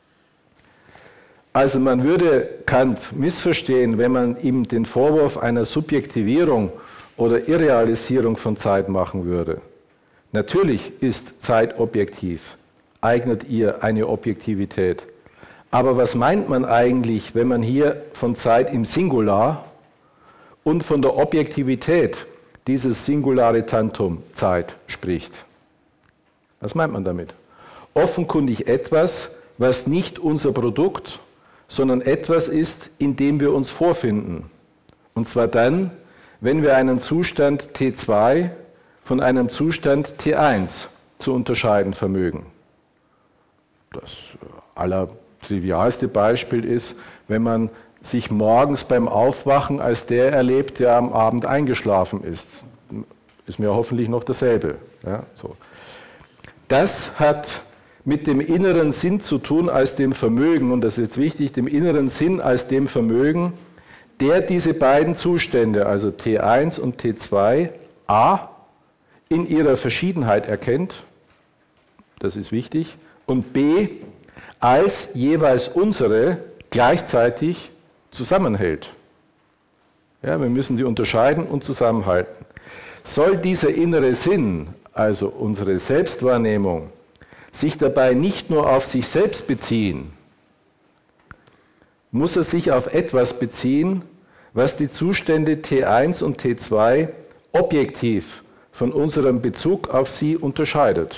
Also man würde Kant missverstehen, wenn man ihm den Vorwurf einer Subjektivierung oder Irrealisierung von Zeit machen würde. Natürlich ist Zeit objektiv, eignet ihr eine Objektivität. Aber was meint man eigentlich, wenn man hier von Zeit im Singular und von der Objektivität dieses Singulare Tantum Zeit spricht? Was meint man damit? Offenkundig etwas, was nicht unser Produkt, sondern etwas ist, in dem wir uns vorfinden. Und zwar dann, wenn wir einen Zustand T zwei von einem Zustand T eins zu unterscheiden vermögen. Das allertrivialste Beispiel ist, wenn man sich morgens beim Aufwachen als der erlebt, der am Abend eingeschlafen ist. Ist mir hoffentlich noch dasselbe. Ja, so. Das hat mit dem inneren Sinn zu tun als dem Vermögen, und das ist jetzt wichtig, dem inneren Sinn als dem Vermögen, der diese beiden Zustände, also T eins und T zwei, a, in ihrer Verschiedenheit erkennt, das ist wichtig, und b, als jeweils unsere gleichzeitig zusammenhält. Ja, wir müssen die unterscheiden und zusammenhalten. Soll dieser innere Sinn, also unsere Selbstwahrnehmung, sich dabei nicht nur auf sich selbst beziehen, muss er sich auf etwas beziehen, was die Zustände T eins und T zwei objektiv von unserem Bezug auf sie unterscheidet.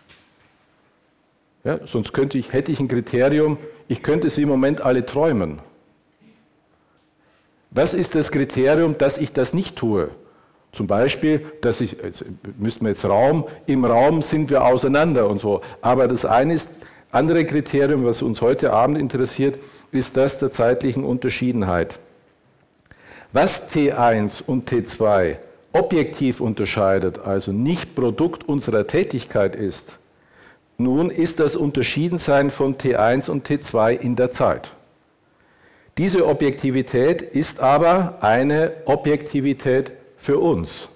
Ja, sonst könnte ich, hätte ich ein Kriterium, ich könnte sie im Moment alle träumen. Was ist das Kriterium, dass ich das nicht tue? Zum Beispiel, dass ich, jetzt müssten wir jetzt Raum, im Raum sind wir auseinander und so. Aber das eine ist, andere Kriterium, was uns heute Abend interessiert, ist das der zeitlichen Unterschiedenheit. Was T eins und T zwei objektiv unterscheidet, also nicht Produkt unserer Tätigkeit ist, nun ist das Unterschiedensein von T eins und T zwei in der Zeit. Diese Objektivität ist aber eine Objektivität für uns.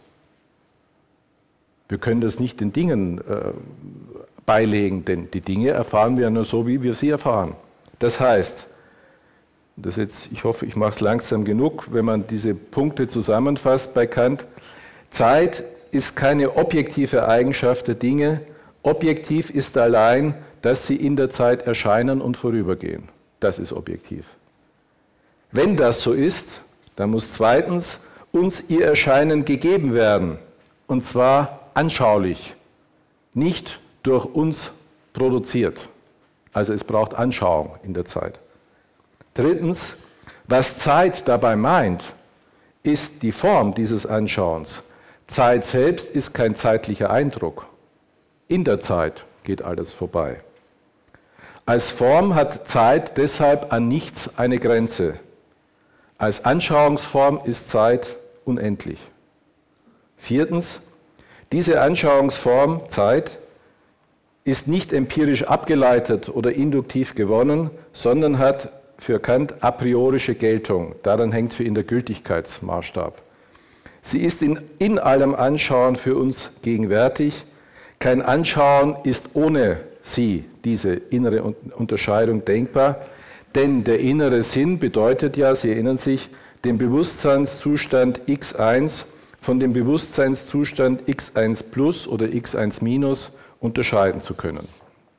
Wir können das nicht den Dingen äh, beilegen, denn die Dinge erfahren wir nur so, wie wir sie erfahren. Das heißt, das jetzt, ich hoffe, ich mache es langsam genug, wenn man diese Punkte zusammenfasst bei Kant. Zeit ist keine objektive Eigenschaft der Dinge. Objektiv ist allein, dass sie in der Zeit erscheinen und vorübergehen. Das ist objektiv. Wenn das so ist, dann muss zweitens uns ihr Erscheinen gegeben werden, und zwar anschaulich, nicht durch uns produziert. Also es braucht Anschauung in der Zeit. Drittens, was Zeit dabei meint, ist die Form dieses Anschauens. Zeit selbst ist kein zeitlicher Eindruck. In der Zeit geht alles vorbei. Als Form hat Zeit deshalb an nichts eine Grenze. Als Anschauungsform ist Zeit unendlich. Viertens, diese Anschauungsform, Zeit, ist nicht empirisch abgeleitet oder induktiv gewonnen, sondern hat für Kant a priorische Geltung. Daran hängt für ihn der Gültigkeitsmaßstab. Sie ist in, in allem Anschauen für uns gegenwärtig. Kein Anschauen ist ohne sie, diese innere Unterscheidung, denkbar. Denn der innere Sinn bedeutet ja, Sie erinnern sich, den Bewusstseinszustand x eins von dem Bewusstseinszustand x eins plus oder x eins minus unterscheiden zu können.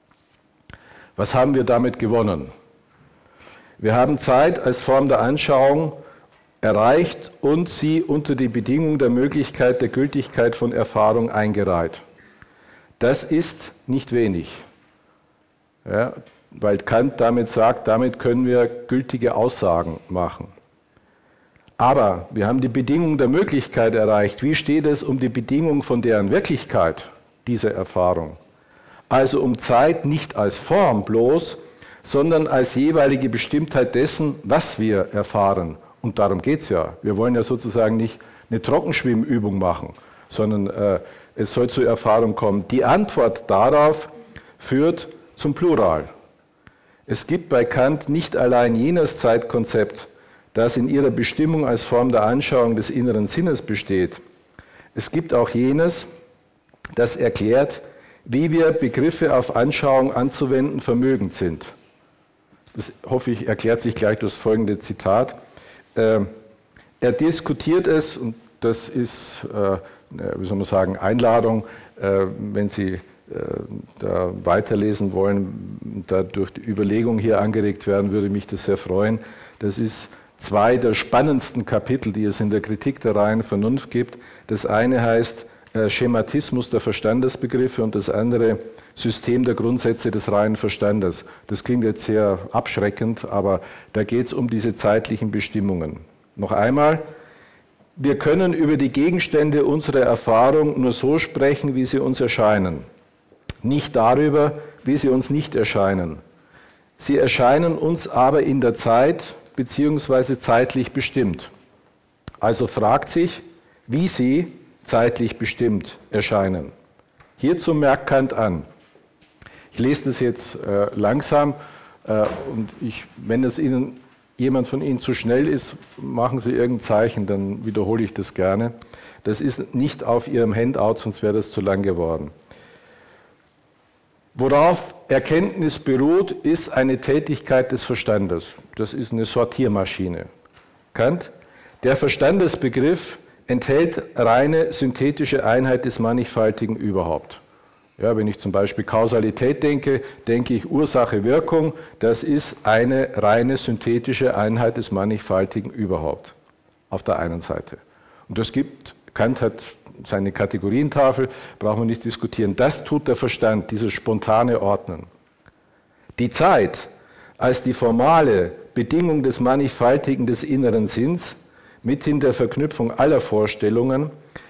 Was haben wir damit gewonnen? Wir haben Zeit als Form der Anschauung erreicht und sie unter die Bedingung der Möglichkeit der Gültigkeit von Erfahrung eingereiht. Das ist nicht wenig. Ja, weil Kant damit sagt, damit können wir gültige Aussagen machen. Aber wir haben die Bedingung der Möglichkeit erreicht. Wie steht es um die Bedingung von deren Wirklichkeit dieser Erfahrung? Also um Zeit nicht als Form bloß, sondern als jeweilige Bestimmtheit dessen, was wir erfahren. Und darum geht es ja. Wir wollen ja sozusagen nicht eine Trockenschwimmübung machen, sondern äh, es soll zur Erfahrung kommen. Die Antwort darauf führt zum Plural. Es gibt bei Kant nicht allein jenes Zeitkonzept, das in ihrer Bestimmung als Form der Anschauung des inneren Sinnes besteht. Es gibt auch jenes, das erklärt, wie wir Begriffe auf Anschauung anzuwenden vermögend sind. Das hoffe ich, erklärt sich gleich durch das folgende Zitat. Er diskutiert es, und das ist, wie soll man sagen, Einladung, wenn Sie da weiterlesen wollen, da durch die Überlegung hier angeregt werden, würde mich das sehr freuen. Das ist zwei der spannendsten Kapitel, die es in der Kritik der reinen Vernunft gibt. Das eine heißt Schematismus der Verstandesbegriffe und das andere System der Grundsätze des reinen Verstandes. Das klingt jetzt sehr abschreckend, aber da geht es um diese zeitlichen Bestimmungen. Noch einmal, wir können über die Gegenstände unserer Erfahrung nur so sprechen, wie sie uns erscheinen. Nicht darüber, wie sie uns nicht erscheinen. Sie erscheinen uns aber in der Zeit bzw. zeitlich bestimmt. Also fragt sich, wie sie zeitlich bestimmt erscheinen. Hierzu merkt Kant an. Ich lese das jetzt äh, langsam äh, und ich, wenn es Ihnen, jemand von Ihnen zu schnell ist, machen Sie irgendein Zeichen, dann wiederhole ich das gerne. Das ist nicht auf Ihrem Handout, sonst wäre das zu lang geworden. Worauf Erkenntnis beruht, ist eine Tätigkeit des Verstandes. Das ist eine Sortiermaschine. Kant? Der Verstandesbegriff enthält reine synthetische Einheit des Mannigfaltigen überhaupt. Ja, wenn ich zum Beispiel Kausalität denke, denke ich Ursache-Wirkung, das ist eine reine synthetische Einheit des Mannigfaltigen überhaupt, auf der einen Seite. Und das gibt, Kant hat seine Kategorientafel, brauchen wir nicht diskutieren, das tut der Verstand, dieses spontane Ordnen. Die Zeit als die formale Bedingung des Mannigfaltigen des inneren Sinns, mithin der Verknüpfung aller Vorstellungen,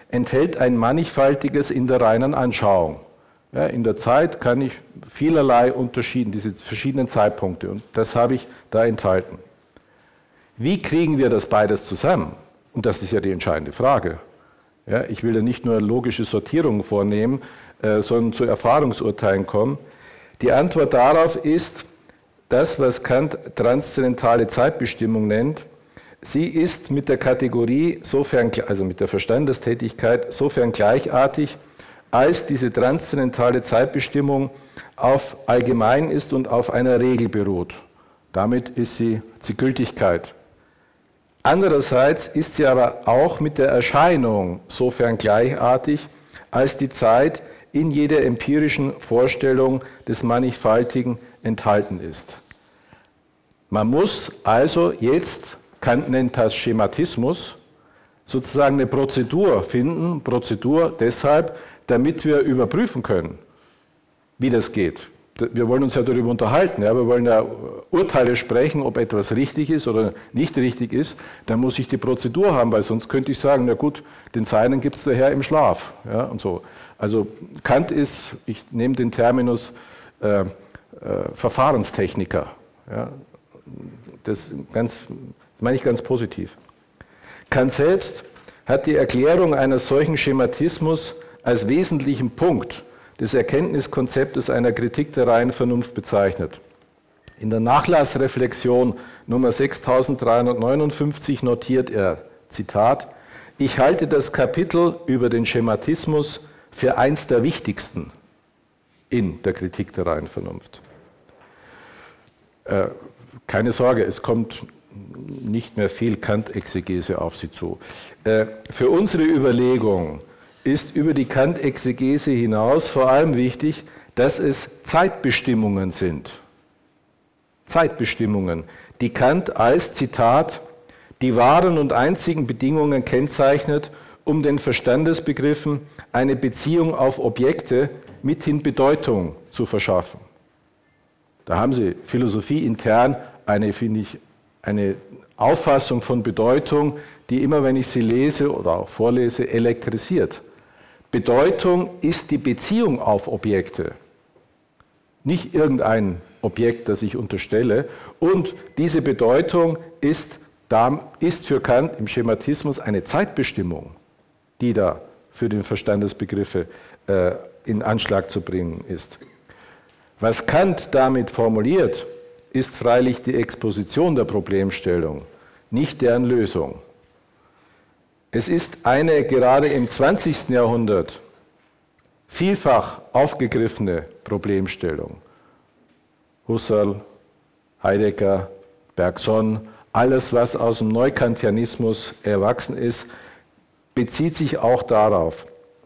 enthält ein mannigfaltiges in der reinen Anschauung. Ja, in der Zeit kann ich vielerlei unterschieden, diese verschiedenen Zeitpunkte, und das habe ich da enthalten. Wie kriegen wir das beides zusammen? Und das ist ja die entscheidende Frage. Ja, ich will ja nicht nur logische Sortierungen vornehmen, äh, sondern zu Erfahrungsurteilen kommen. Die Antwort darauf ist das, was Kant transzendentale Zeitbestimmung nennt. Sie ist mit der Kategorie, sofern, also mit der Verstandestätigkeit, sofern gleichartig, als diese transzendentale Zeitbestimmung auf allgemein ist und auf einer Regel beruht. Damit ist sie die Gültigkeit. Andererseits ist sie aber auch mit der Erscheinung sofern gleichartig, als die Zeit in jeder empirischen Vorstellung des Mannigfaltigen enthalten ist. Man muss also jetzt, Kant nennt das Schematismus, sozusagen eine Prozedur finden, Prozedur deshalb, damit wir überprüfen können, wie das geht. Wir wollen uns ja darüber unterhalten, ja, wir wollen ja Urteile sprechen, ob etwas richtig ist oder nicht richtig ist, dann muss ich die Prozedur haben, weil sonst könnte ich sagen, na gut, den Seinen gibt es daher im Schlaf. Ja, und so. Also Kant ist, ich nehme den Terminus äh, äh, Verfahrenstechniker. Ja, das ganz, meine ich ganz positiv. Kant selbst hat die Erklärung eines solchen Schematismus als wesentlichen Punkt des Erkenntniskonzeptes einer Kritik der reinen Vernunft bezeichnet. In der Nachlassreflexion Nummer sechstausenddreihundertneunundfünfzig notiert er, Zitat, ich halte das Kapitel über den Schematismus für eins der wichtigsten in der Kritik der reinen Vernunft. Äh, keine Sorge, es kommt nicht mehr viel Kant-Exegese auf Sie zu. Äh, für unsere Überlegung ist über die Kant-Exegese hinaus vor allem wichtig, dass es Zeitbestimmungen sind. Zeitbestimmungen, die Kant als, Zitat, die wahren und einzigen Bedingungen kennzeichnet, um den Verstandesbegriffen eine Beziehung auf Objekte mithin Bedeutung zu verschaffen. Da haben Sie Philosophie intern eine, finde ich, eine Auffassung von Bedeutung, die immer, wenn ich sie lese oder auch vorlese, elektrisiert. Bedeutung ist die Beziehung auf Objekte, nicht irgendein Objekt, das ich unterstelle. Und diese Bedeutung ist, ist für Kant im Schematismus eine Zeitbestimmung, die da für den Verstandesbegriffe äh, in Anschlag zu bringen ist. Was Kant damit formuliert, ist freilich die Exposition der Problemstellung, nicht deren Lösung. Es ist eine gerade im zwanzigsten Jahrhundert vielfach aufgegriffene Problemstellung. Husserl, Heidegger, Bergson, alles, was aus dem Neukantianismus erwachsen ist, bezieht sich auch darauf.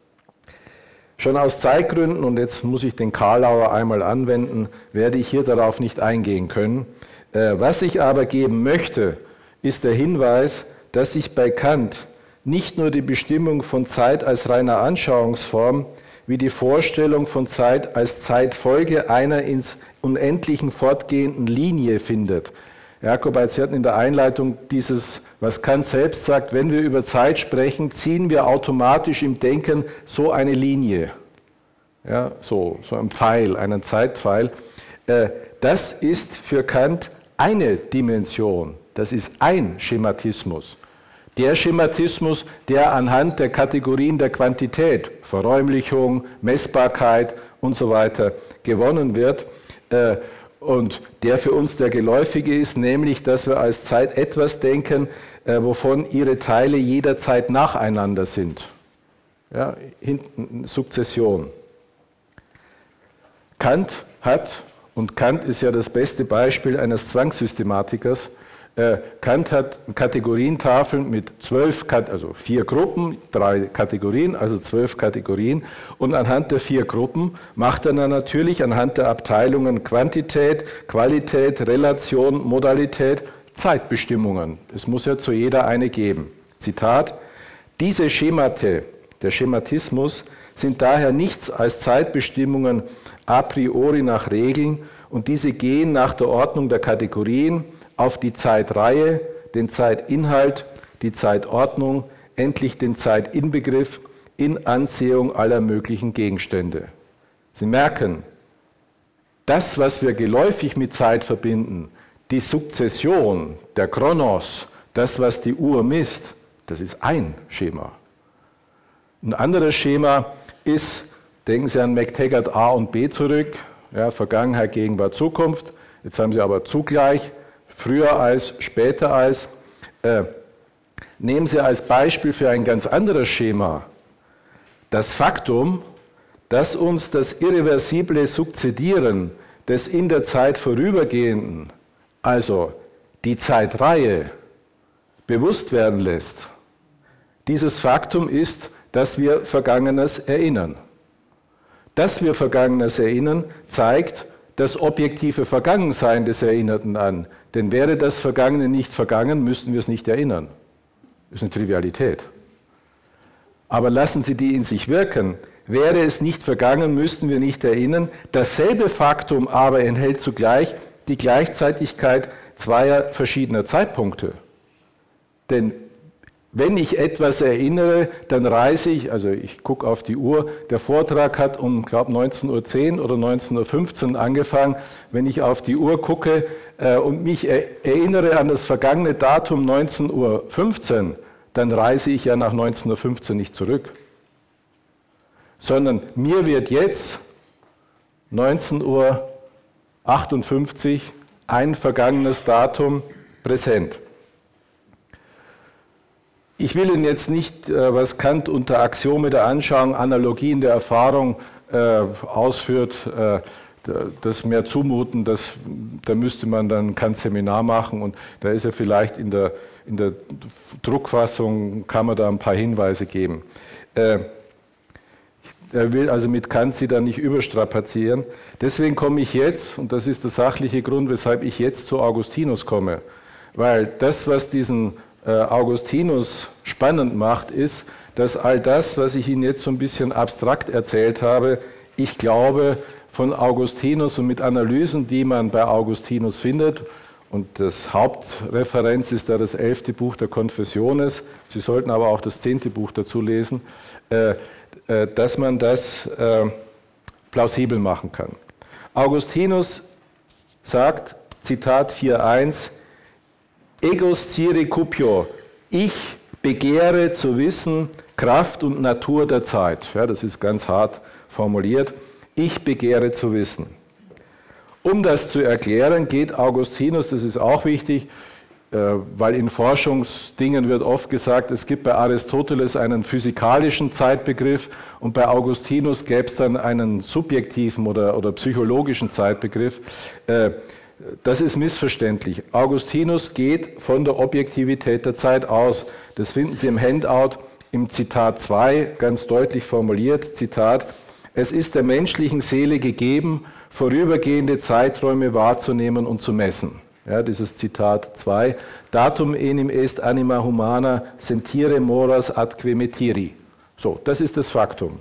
Schon aus Zeitgründen, und jetzt muss ich den Karlauer einmal anwenden, werde ich hier darauf nicht eingehen können. Was ich aber geben möchte, ist der Hinweis, dass sich bei Kant nicht nur die Bestimmung von Zeit als reiner Anschauungsform, wie die Vorstellung von Zeit als Zeitfolge einer ins Unendlichen fortgehenden Linie findet. Jakob, Sie hatten in der Einleitung dieses, was Kant selbst sagt, wenn wir über Zeit sprechen, ziehen wir automatisch im Denken so eine Linie, ja, so, so ein Pfeil, einen Zeitpfeil. Das ist für Kant eine Dimension, das ist ein Schematismus. Der Schematismus, der anhand der Kategorien der Quantität, Verräumlichung, Messbarkeit und so weiter gewonnen wird und der für uns der geläufige ist, nämlich, dass wir als Zeit etwas denken, wovon ihre Teile jederzeit nacheinander sind. Ja, hinten Sukzession. Kant hat, und Kant ist ja das beste Beispiel eines Zwangssystematikers, Kant hat Kategorientafeln mit zwölf, also vier Gruppen, drei Kategorien, also zwölf Kategorien. Und anhand der vier Gruppen macht er dann natürlich anhand der Abteilungen Quantität, Qualität, Relation, Modalität, Zeitbestimmungen. Es muss ja zu jeder eine geben. Zitat, diese Schemate, der Schematismus, sind daher nichts als Zeitbestimmungen a priori nach Regeln und diese gehen nach der Ordnung der Kategorien auf die Zeitreihe, den Zeitinhalt, die Zeitordnung, endlich den Zeitinbegriff in Ansehung aller möglichen Gegenstände. Sie merken, das, was wir geläufig mit Zeit verbinden, die Sukzession, der Chronos, das, was die Uhr misst, das ist ein Schema. Ein anderes Schema ist, denken Sie an McTaggart A und B zurück, ja, Vergangenheit, Gegenwart, Zukunft. Jetzt haben Sie aber zugleich, früher als, später als. Äh, nehmen Sie als Beispiel für ein ganz anderes Schema das Faktum, dass uns das irreversible Sukzedieren des in der Zeit Vorübergehenden, also die Zeitreihe, bewusst werden lässt. Dieses Faktum ist, dass wir Vergangenes erinnern. Dass wir Vergangenes erinnern, zeigt das objektive Vergangensein des Erinnerten an. Denn wäre das Vergangene nicht vergangen, müssten wir es nicht erinnern. Das ist eine Trivialität. Aber lassen Sie die in sich wirken. Wäre es nicht vergangen, müssten wir nicht erinnern. Dasselbe Faktum aber enthält zugleich die Gleichzeitigkeit zweier verschiedener Zeitpunkte. Denn wenn ich etwas erinnere, dann reise ich, also ich gucke auf die Uhr, der Vortrag hat um, glaube neunzehn Uhr zehn oder neunzehn Uhr fünfzehn angefangen. Wenn ich auf die Uhr gucke äh, und mich er, erinnere an das vergangene Datum neunzehn Uhr fünfzehn, dann reise ich ja nach neunzehn Uhr fünfzehn nicht zurück. Sondern mir wird jetzt neunzehn Uhr achtundfünfzig ein vergangenes Datum präsent. Ich will Ihnen jetzt nicht, was Kant unter Axiome der Anschauung, Analogien der Erfahrung äh, ausführt, äh, das mehr zumuten, das, da müsste man dann ein Kant-Seminar machen und da ist ja vielleicht in der, in der Druckfassung, kann man da ein paar Hinweise geben. Äh, Er will also mit Kant Sie da nicht überstrapazieren. Deswegen komme ich jetzt, und das ist der sachliche Grund, weshalb ich jetzt zu Augustinus komme. Weil das, was diesen äh, Augustinus spannend macht, ist, dass all das, was ich Ihnen jetzt so ein bisschen abstrakt erzählt habe, ich glaube, von Augustinus und mit Analysen, die man bei Augustinus findet, und das Hauptreferenz ist da das elfte Buch der Confessiones, Sie sollten aber auch das zehnte Buch dazu lesen, äh, dass man das äh, plausibel machen kann. Augustinus sagt, Zitat vier Punkt eins, Ego scire cupio, ich begehre zu wissen Kraft und Natur der Zeit. Ja, das ist ganz hart formuliert. Ich begehre zu wissen. Um das zu erklären, geht Augustinus, das ist auch wichtig, weil in Forschungsdingen wird oft gesagt, es gibt bei Aristoteles einen physikalischen Zeitbegriff und bei Augustinus gäbe es dann einen subjektiven oder, oder psychologischen Zeitbegriff. Das ist missverständlich. Augustinus geht von der Objektivität der Zeit aus. Das finden Sie im Handout im Zitat zwei ganz deutlich formuliert. Zitat, es ist der menschlichen Seele gegeben, vorübergehende Zeiträume wahrzunehmen und zu messen. Ja, dieses Zitat zwei, Datum enim est anima humana sentire moras atque metiri. So, das ist das Faktum.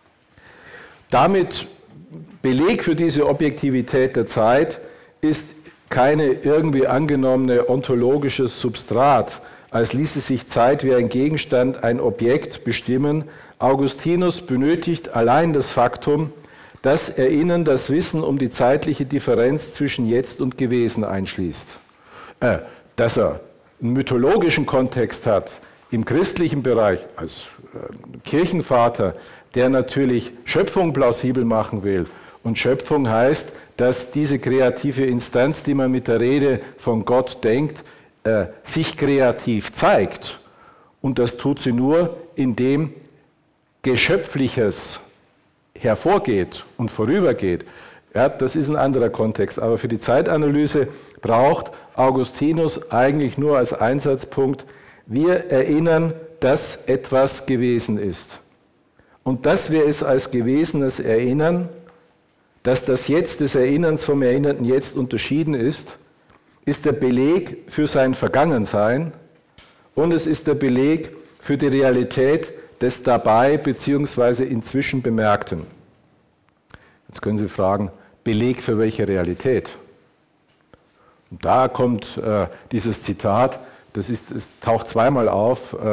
Damit Beleg für diese Objektivität der Zeit ist keine irgendwie angenommene ontologisches Substrat, als ließe sich Zeit wie ein Gegenstand, ein Objekt bestimmen. Augustinus benötigt allein das Faktum, dass Erinnern das Wissen um die zeitliche Differenz zwischen Jetzt und Gewesen einschließt. Äh, dass er einen mythologischen Kontext hat, im christlichen Bereich, als äh, Kirchenvater, der natürlich Schöpfung plausibel machen will. Und Schöpfung heißt, dass diese kreative Instanz, die man mit der Rede von Gott denkt, äh, sich kreativ zeigt. Und das tut sie nur, indem Geschöpfliches hervorgeht und vorübergeht. Ja, das ist ein anderer Kontext. Aber für die Zeitanalyse braucht Augustinus eigentlich nur als Einsatzpunkt, wir erinnern, dass etwas gewesen ist. Und dass wir es als Gewesenes erinnern, dass das Jetzt des Erinnerns vom erinnerten Jetzt unterschieden ist, ist der Beleg für sein Vergangensein und es ist der Beleg für die Realität des dabei bzw. inzwischen Bemerkten. Jetzt können Sie fragen, Beleg für welche Realität? Und da kommt äh, dieses Zitat, das, ist, das taucht zweimal auf, äh,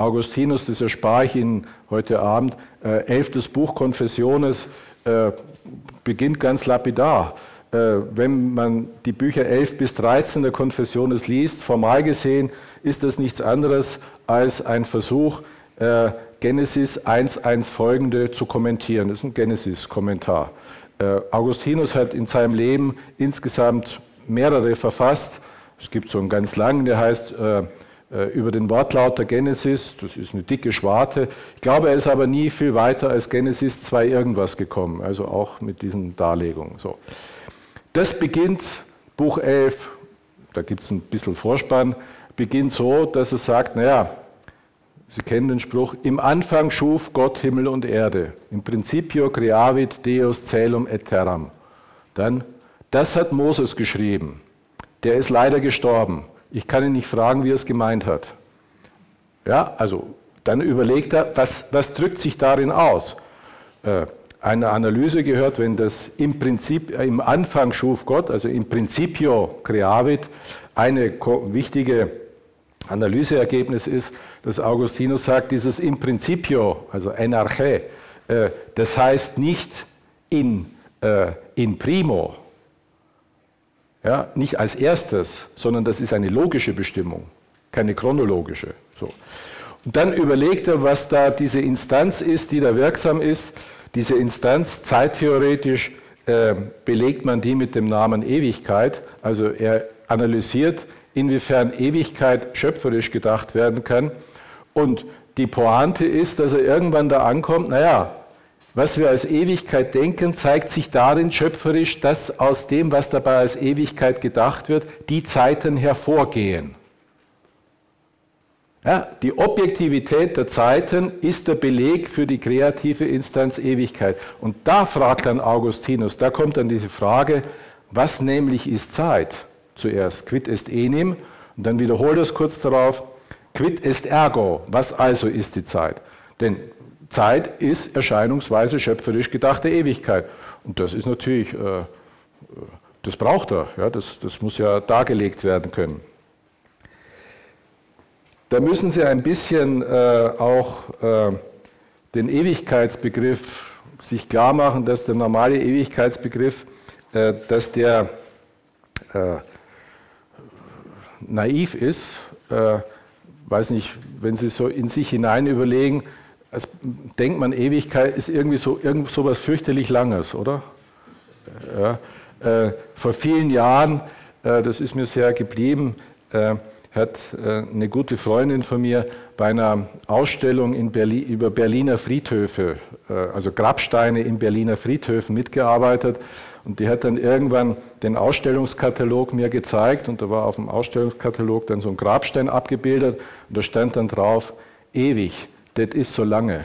Augustinus, das erspare ich Ihnen heute Abend, äh, elftes Buch Confessiones, äh, beginnt ganz lapidar. Äh, wenn man die Bücher elf bis dreizehn der Confessiones liest, formal gesehen ist das nichts anderes als ein Versuch, äh, Genesis eins Punkt eins folgende zu kommentieren. Das ist ein Genesis-Kommentar. Äh, Augustinus hat in seinem Leben insgesamt mehrere verfasst. Es gibt so einen ganz langen, der heißt äh, über den Wortlaut der Genesis, das ist eine dicke Schwarte. Ich glaube, er ist aber nie viel weiter als Genesis zwei irgendwas gekommen, also auch mit diesen Darlegungen. So. Das beginnt, Buch elf, da gibt es ein bisschen Vorspann, beginnt so, dass es sagt, naja, Sie kennen den Spruch, im Anfang schuf Gott Himmel und Erde, im Principio creavit Deus caelum et terram. Dann, das hat Moses geschrieben, der ist leider gestorben. Ich kann ihn nicht fragen, wie er es gemeint hat. Ja, also dann überlegt er, was, was drückt sich darin aus? Äh, eine Analyse gehört, wenn das im Prinzip, äh, im Anfang schuf Gott, also im Principio creavit, eine wichtige Analyseergebnis ist, dass Augustinus sagt, dieses im Principio, also Enarche, äh, das heißt nicht in, äh, in primo, ja, nicht als erstes, sondern das ist eine logische Bestimmung, keine chronologische. So. Und dann überlegt er, was da diese Instanz ist, die da wirksam ist. Diese Instanz, zeittheoretisch äh, belegt man die mit dem Namen Ewigkeit. Also er analysiert, inwiefern Ewigkeit schöpferisch gedacht werden kann. Und die Pointe ist, dass er irgendwann da ankommt, naja, was wir als Ewigkeit denken, zeigt sich darin schöpferisch, dass aus dem, was dabei als Ewigkeit gedacht wird, die Zeiten hervorgehen. Ja, die Objektivität der Zeiten ist der Beleg für die kreative Instanz Ewigkeit. Und da fragt dann Augustinus, da kommt dann diese Frage, was nämlich ist Zeit? Zuerst, quid est enim? Und dann wiederholt er es kurz darauf, quid est ergo? Was also ist die Zeit? Denn Zeit ist erscheinungsweise schöpferisch gedachte Ewigkeit. Und das ist natürlich, äh, das braucht er, ja, das, das muss ja dargelegt werden können. Da müssen Sie ein bisschen äh, auch äh, den Ewigkeitsbegriff sich klar machen, dass der normale Ewigkeitsbegriff, äh, dass der äh, naiv ist. Äh, weiß nicht, wenn Sie so in sich hinein überlegen, als denkt man, Ewigkeit ist irgendwie so, irgend so was fürchterlich Langes, oder? Ja, äh, vor vielen Jahren, äh, das ist mir sehr geblieben, äh, hat äh, eine gute Freundin von mir bei einer Ausstellung in Berlin, über Berliner Friedhöfe, äh, also Grabsteine in Berliner Friedhöfen mitgearbeitet. Und die hat dann irgendwann den Ausstellungskatalog mir gezeigt und da war auf dem Ausstellungskatalog dann so ein Grabstein abgebildet und da stand dann drauf, ewig. Das ist so lange.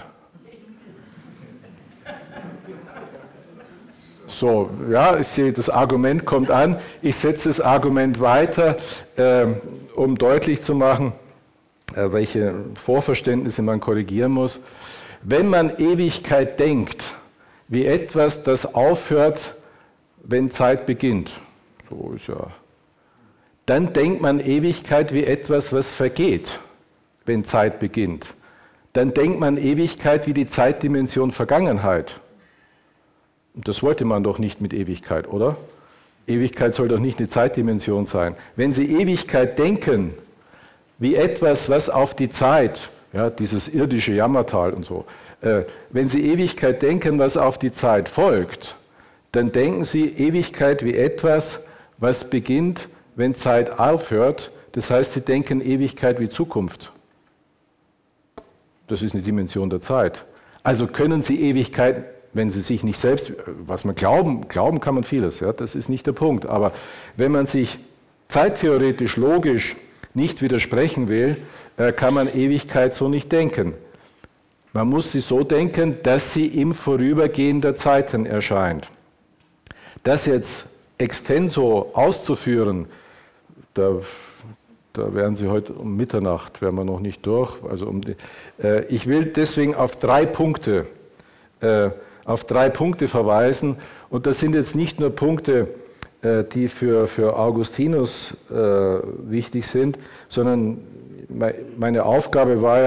So, ja, ich sehe, das Argument kommt an. Ich setze das Argument weiter, äh, um deutlich zu machen, äh, welche Vorverständnisse man korrigieren muss. Wenn man Ewigkeit denkt, wie etwas, das aufhört, wenn Zeit beginnt, so ist ja, dann denkt man Ewigkeit wie etwas, was vergeht, wenn Zeit beginnt. Dann denkt man Ewigkeit wie die Zeitdimension Vergangenheit. Und das wollte man doch nicht mit Ewigkeit, oder? Ewigkeit soll doch nicht eine Zeitdimension sein. Wenn Sie Ewigkeit denken, wie etwas, was auf die Zeit, ja, dieses irdische Jammertal und so, äh, wenn Sie Ewigkeit denken, was auf die Zeit folgt, dann denken Sie Ewigkeit wie etwas, was beginnt, wenn Zeit aufhört. Das heißt, Sie denken Ewigkeit wie Zukunft. Das ist eine Dimension der Zeit. Also können Sie Ewigkeit, wenn Sie sich nicht selbst, was man glauben, glauben kann man vieles, ja, das ist nicht der Punkt. Aber wenn man sich zeittheoretisch, logisch nicht widersprechen will, kann man Ewigkeit so nicht denken. Man muss sie so denken, dass sie im Vorübergehen der Zeiten erscheint. Das jetzt extenso auszuführen, da Da wären Sie heute um Mitternacht, wären wir noch nicht durch. Also um die, äh, ich will deswegen auf drei Punkte, äh, auf drei Punkte verweisen. Und das sind jetzt nicht nur Punkte, äh, die für, für Augustinus äh, wichtig sind, sondern me meine Aufgabe war ja,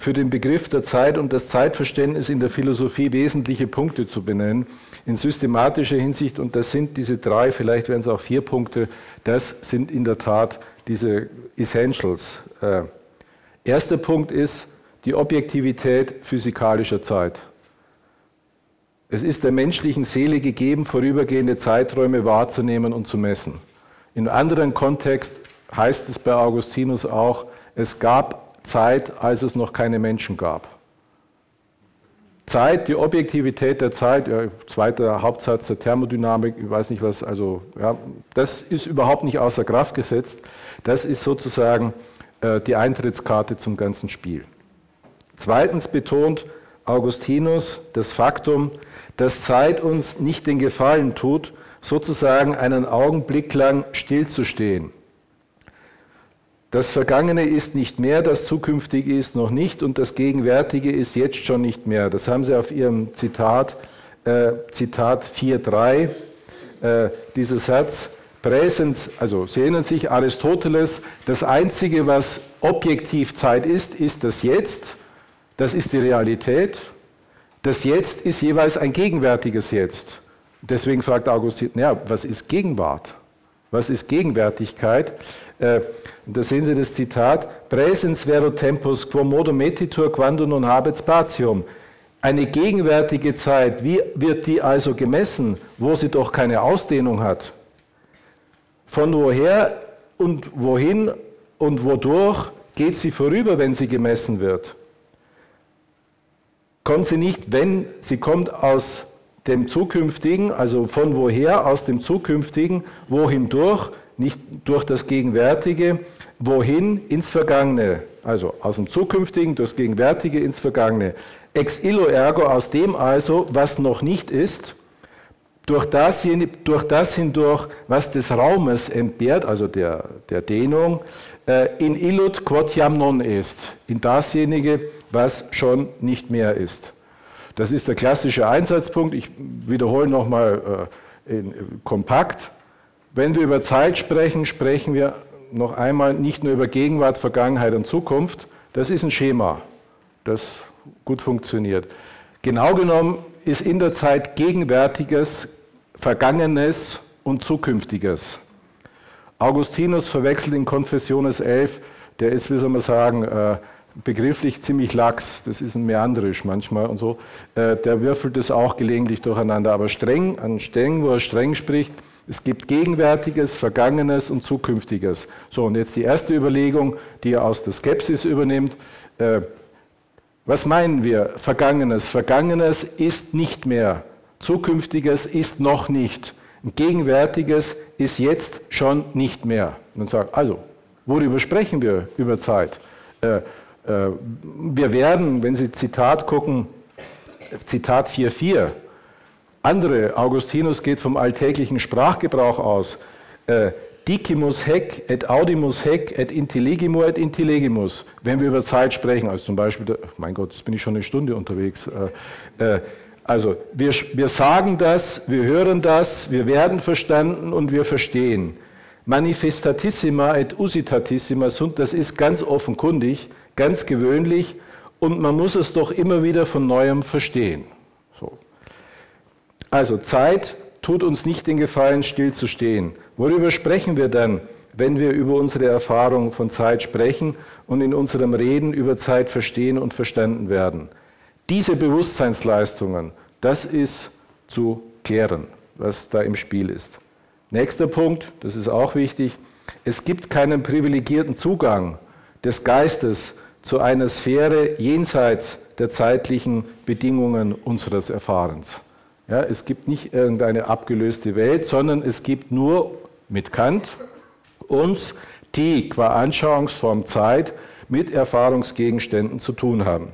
für den Begriff der Zeit und das Zeitverständnis in der Philosophie wesentliche Punkte zu benennen, in systematischer Hinsicht, und das sind diese drei, vielleicht werden es auch vier Punkte, das sind in der Tat diese Essentials. Äh, erster Punkt ist die Objektivität physikalischer Zeit. Es ist der menschlichen Seele gegeben, vorübergehende Zeiträume wahrzunehmen und zu messen. In einem anderen Kontext heißt es bei Augustinus auch, es gab Zeit, als es noch keine Menschen gab. Zeit, die Objektivität der Zeit, ja, zweiter Hauptsatz der Thermodynamik, ich weiß nicht was, also ja, das ist überhaupt nicht außer Kraft gesetzt. Das ist sozusagen äh, die Eintrittskarte zum ganzen Spiel. Zweitens betont Augustinus das Faktum, dass Zeit uns nicht den Gefallen tut, sozusagen einen Augenblick lang stillzustehen. Das Vergangene ist nicht mehr, das Zukünftige ist noch nicht und das Gegenwärtige ist jetzt schon nicht mehr. Das haben Sie auf Ihrem Zitat, äh, Zitat vier Punkt drei, äh, dieser Satz, Präsens, also Sie erinnern sich, Aristoteles, das Einzige, was objektiv Zeit ist, ist das Jetzt, das ist die Realität. Das Jetzt ist jeweils ein gegenwärtiges Jetzt. Deswegen fragt Augustin, ja, was ist Gegenwart? Was ist Gegenwärtigkeit? Äh, da sehen Sie das Zitat, Präsens vero tempus quo modo metitur quando non habet spatium. Eine gegenwärtige Zeit, wie wird die also gemessen, wo sie doch keine Ausdehnung hat? Von woher und wohin und wodurch geht sie vorüber, wenn sie gemessen wird? Kommt sie nicht, wenn sie kommt aus dem Zukünftigen, also von woher, aus dem Zukünftigen, wohin durch, nicht durch das Gegenwärtige, wohin ins Vergangene, also aus dem Zukünftigen durchs Gegenwärtige ins Vergangene. Ex illo ergo, aus dem also, was noch nicht ist, durch das, durch das hindurch, was des Raumes entbehrt, also der, der Dehnung, in illud quod jam non est, in dasjenige, was schon nicht mehr ist. Das ist der klassische Einsatzpunkt. Ich wiederhole nochmal äh, kompakt. Wenn wir über Zeit sprechen, sprechen wir noch einmal nicht nur über Gegenwart, Vergangenheit und Zukunft. Das ist ein Schema, das gut funktioniert. Genau genommen ist in der Zeit Gegenwärtiges, Vergangenes und Zukünftiges. Augustinus verwechselt in Confessiones elf, der ist, wie soll man sagen, äh, begrifflich ziemlich lax, das ist ein meandrisch manchmal und so, äh, der würfelt es auch gelegentlich durcheinander, aber streng, an Stellen, wo er streng spricht, es gibt Gegenwärtiges, Vergangenes und Zukünftiges. So, und jetzt die erste Überlegung, die er aus der Skepsis übernimmt. Äh, was meinen wir? Vergangenes. Vergangenes ist nicht mehr, Zukünftiges ist noch nicht, Gegenwärtiges ist jetzt schon nicht mehr. Und dann sagt, also, worüber sprechen wir über Zeit? Äh, Wir werden, wenn Sie Zitat gucken, Zitat vier Punkt vier, andere, Augustinus geht vom alltäglichen Sprachgebrauch aus, äh, dicimus hec et audimus hec et intelligimur et intelligimus, wenn wir über Zeit sprechen, also zum Beispiel, mein Gott, jetzt bin ich schon eine Stunde unterwegs, äh, äh, also wir, wir sagen das, wir hören das, wir werden verstanden und wir verstehen. Manifestatissima et usitatissima sunt, das ist ganz offenkundig, ganz gewöhnlich und man muss es doch immer wieder von Neuem verstehen. So. Also Zeit tut uns nicht den Gefallen, still zu stehen. Worüber sprechen wir dann, wenn wir über unsere Erfahrung von Zeit sprechen und in unserem Reden über Zeit verstehen und verstanden werden? Diese Bewusstseinsleistungen, das ist zu klären, was da im Spiel ist. Nächster Punkt, das ist auch wichtig, es gibt keinen privilegierten Zugang des Geistes zu einer Sphäre jenseits der zeitlichen Bedingungen unseres Erfahrens. Ja, es gibt nicht irgendeine abgelöste Welt, sondern es gibt nur, mit Kant, uns, die qua Anschauungsform Zeit mit Erfahrungsgegenständen zu tun haben.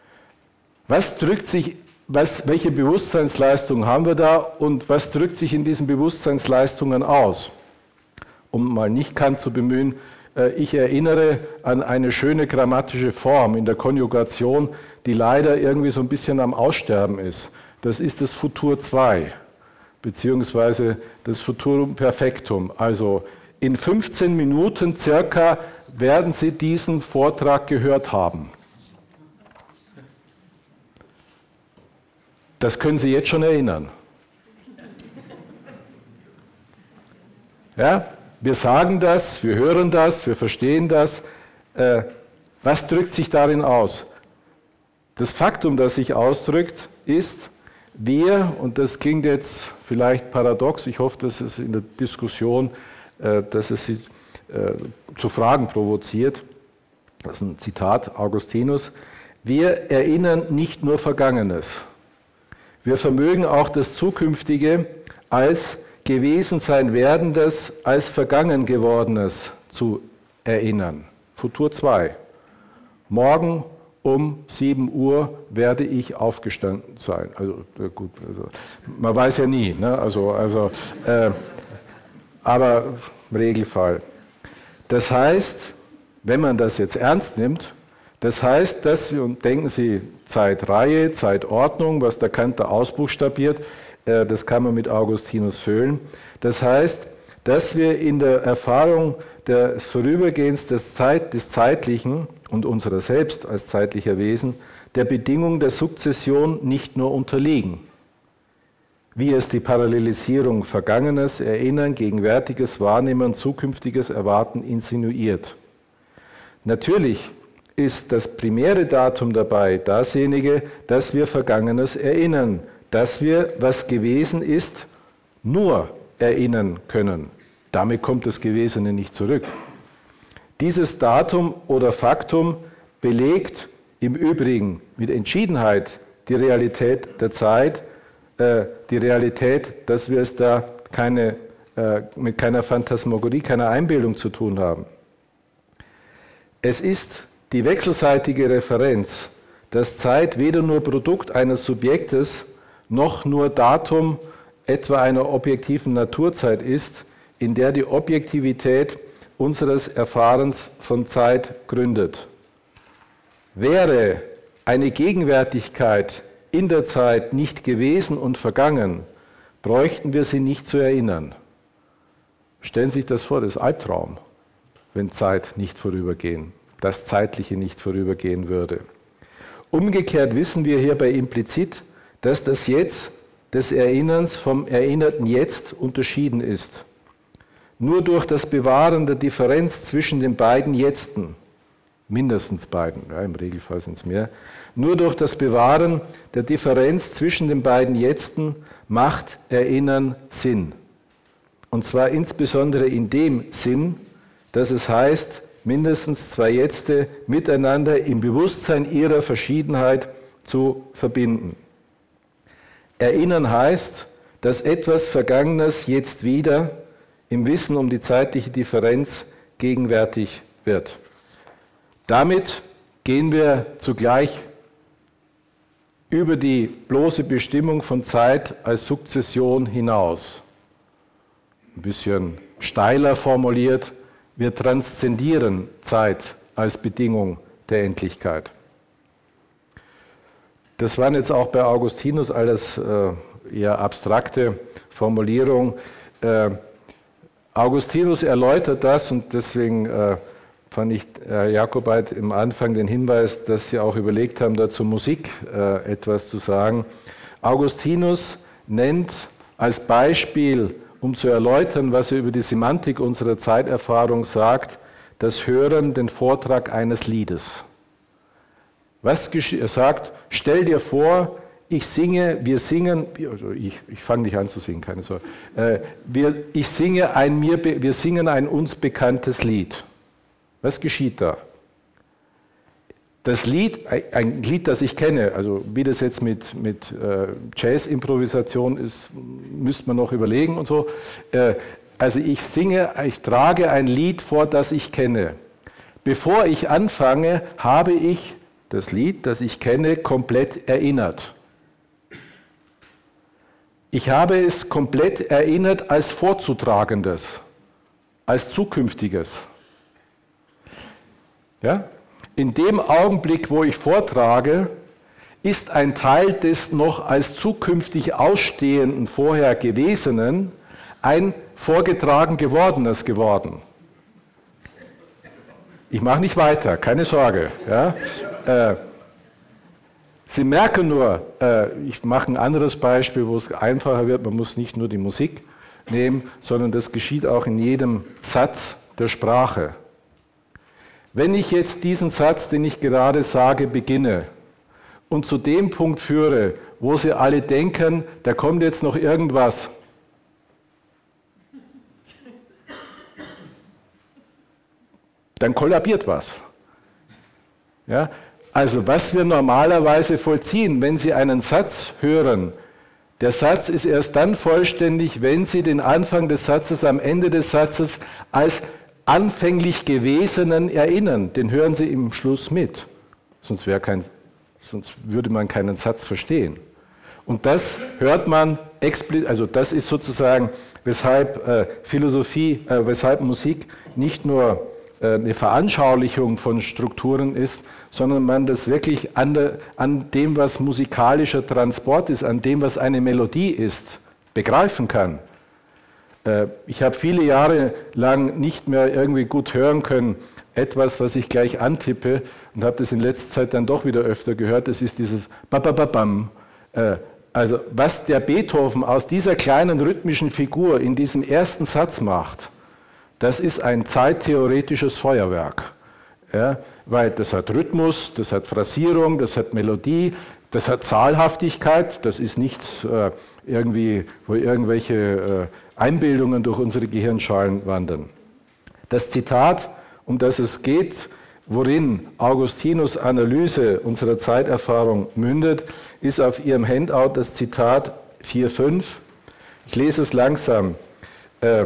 Was drückt sich, was, welche Bewusstseinsleistungen haben wir da und was drückt sich in diesen Bewusstseinsleistungen aus? Um mal nicht Kant zu bemühen, ich erinnere an eine schöne grammatische Form in der Konjugation, die leider irgendwie so ein bisschen am Aussterben ist. Das ist das Futur zwei, beziehungsweise das Futurum Perfectum. Also in fünfzehn Minuten circa werden Sie diesen Vortrag gehört haben. Das können Sie jetzt schon erinnern. Ja, wir sagen das, wir hören das, wir verstehen das. Äh, was drückt sich darin aus? Das Faktum, das sich ausdrückt, ist, wir, und das klingt jetzt vielleicht paradox, ich hoffe, dass es in der Diskussion, äh, dass es Sie äh, zu Fragen provoziert, das ist ein Zitat Augustinus, wir erinnern nicht nur Vergangenes, wir vermögen auch das Zukünftige als gewesen sein Werdendes, als vergangen Gewordenes zu erinnern. Futur zwei. Morgen um sieben Uhr werde ich aufgestanden sein. Also gut, also, man weiß ja nie, ne? also, also, äh, aber im Regelfall. Das heißt, wenn man das jetzt ernst nimmt, das heißt, dass wir, und denken Sie, Zeitreihe, Zeitordnung, was der Kant da ausbuchstabiert, äh, das kann man mit Augustinus füllen. Das heißt, dass wir in der Erfahrung des Vorübergehens des, Zeit, des Zeitlichen und unserer selbst als zeitlicher Wesen der Bedingung der Sukzession nicht nur unterliegen, wie es die Parallelisierung Vergangenes, Erinnern, Gegenwärtiges, Wahrnehmen, Zukünftiges Erwarten insinuiert. Natürlich ist das primäre Datum dabei dasjenige, dass wir Vergangenes erinnern, dass wir, was gewesen ist, nur erinnern können. Damit kommt das Gewesene nicht zurück. Dieses Datum oder Faktum belegt im Übrigen mit Entschiedenheit die Realität der Zeit, äh, die Realität, dass wir es da keine, äh, mit keiner Phantasmagorie, keiner Einbildung zu tun haben. Es ist die wechselseitige Referenz, dass Zeit weder nur Produkt eines Subjektes noch nur Datum etwa einer objektiven Naturzeit ist, in der die Objektivität unseres Erfahrens von Zeit gründet. Wäre eine Gegenwärtigkeit in der Zeit nicht gewesen und vergangen, bräuchten wir sie nicht zu erinnern. Stellen Sie sich das vor, das ist Albtraum, wenn Zeit nicht vorübergehen, das Zeitliche nicht vorübergehen würde. Umgekehrt wissen wir hierbei implizit, dass das Jetzt des Erinnerns vom erinnerten Jetzt unterschieden ist. Nur durch das Bewahren der Differenz zwischen den beiden Jetzten, mindestens beiden, ja, im Regelfall sind es mehr, nur durch das Bewahren der Differenz zwischen den beiden Jetzten macht Erinnern Sinn. Und zwar insbesondere in dem Sinn, dass es heißt, mindestens zwei Jetzte miteinander im Bewusstsein ihrer Verschiedenheit zu verbinden. Erinnern heißt, dass etwas Vergangenes jetzt wieder im Wissen um die zeitliche Differenz gegenwärtig wird. Damit gehen wir zugleich über die bloße Bestimmung von Zeit als Sukzession hinaus. Ein bisschen steiler formuliert, wir transzendieren Zeit als Bedingung der Endlichkeit. Das waren jetzt auch bei Augustinus alles äh, eher abstrakte Formulierungen. Äh, Augustinus erläutert das und deswegen äh, fand ich Herr Jakobait im Anfang den Hinweis, dass Sie auch überlegt haben, dazu Musik äh, etwas zu sagen. Augustinus nennt als Beispiel, um zu erläutern, was er über die Semantik unserer Zeiterfahrung sagt, das Hören, den Vortrag eines Liedes. Was geschieht? Er sagt, stell dir vor, ich singe, wir singen, also ich, ich fange nicht an zu singen, keine Sorge. Äh, wir, ich singe ein, mir, wir singen ein uns bekanntes Lied. Was geschieht da? Das Lied, ein Lied, das ich kenne, also wie das jetzt mit, mit äh, Jazz-Improvisation ist, müsste man noch überlegen und so. Äh, also ich singe, ich trage ein Lied vor, das ich kenne. Bevor ich anfange, habe ich das Lied, das ich kenne, komplett erinnert. Ich habe es komplett erinnert als Vorzutragendes, als Zukünftiges. Ja? In dem Augenblick, wo ich vortrage, ist ein Teil des noch als zukünftig Ausstehenden vorher Gewesenen ein vorgetragen Gewordenes geworden. Ich mache nicht weiter, keine Sorge. Ja? Äh, Sie merken nur, äh, ich mache ein anderes Beispiel, wo es einfacher wird, man muss nicht nur die Musik nehmen, sondern das geschieht auch in jedem Satz der Sprache. Wenn ich jetzt diesen Satz, den ich gerade sage, beginne und zu dem Punkt führe, wo Sie alle denken, da kommt jetzt noch irgendwas, dann kollabiert was. Ja? Also was wir normalerweise vollziehen, wenn Sie einen Satz hören, der Satz ist erst dann vollständig, wenn Sie den Anfang des Satzes am Ende des Satzes als anfänglich Gewesenen erinnern. Den hören Sie im Schluss mit, sonst, wäre kein, sonst würde man keinen Satz verstehen. Und das hört man explizit, also das ist sozusagen, weshalb äh, Philosophie, äh, weshalb Musik nicht nur äh, eine Veranschaulichung von Strukturen ist, sondern man das wirklich an, der, an dem, was musikalischer Transport ist, an dem, was eine Melodie ist, begreifen kann. Äh, ich habe viele Jahre lang nicht mehr irgendwie gut hören können, etwas, was ich gleich antippe, und habe das in letzter Zeit dann doch wieder öfter gehört, das ist dieses Ba-ba-ba-bam. Äh, also was der Beethoven aus dieser kleinen rhythmischen Figur in diesem ersten Satz macht, das ist ein zeittheoretisches Feuerwerk. Ja, weil das hat Rhythmus, das hat Phrasierung, das hat Melodie, das hat Zahlhaftigkeit, das ist nichts äh, irgendwie, wo irgendwelche äh, Einbildungen durch unsere Gehirnschalen wandern. Das Zitat, um das es geht, worin Augustinus Analyse unserer Zeiterfahrung mündet, ist auf Ihrem Handout das Zitat vier Punkt fünf. Ich lese es langsam. Äh,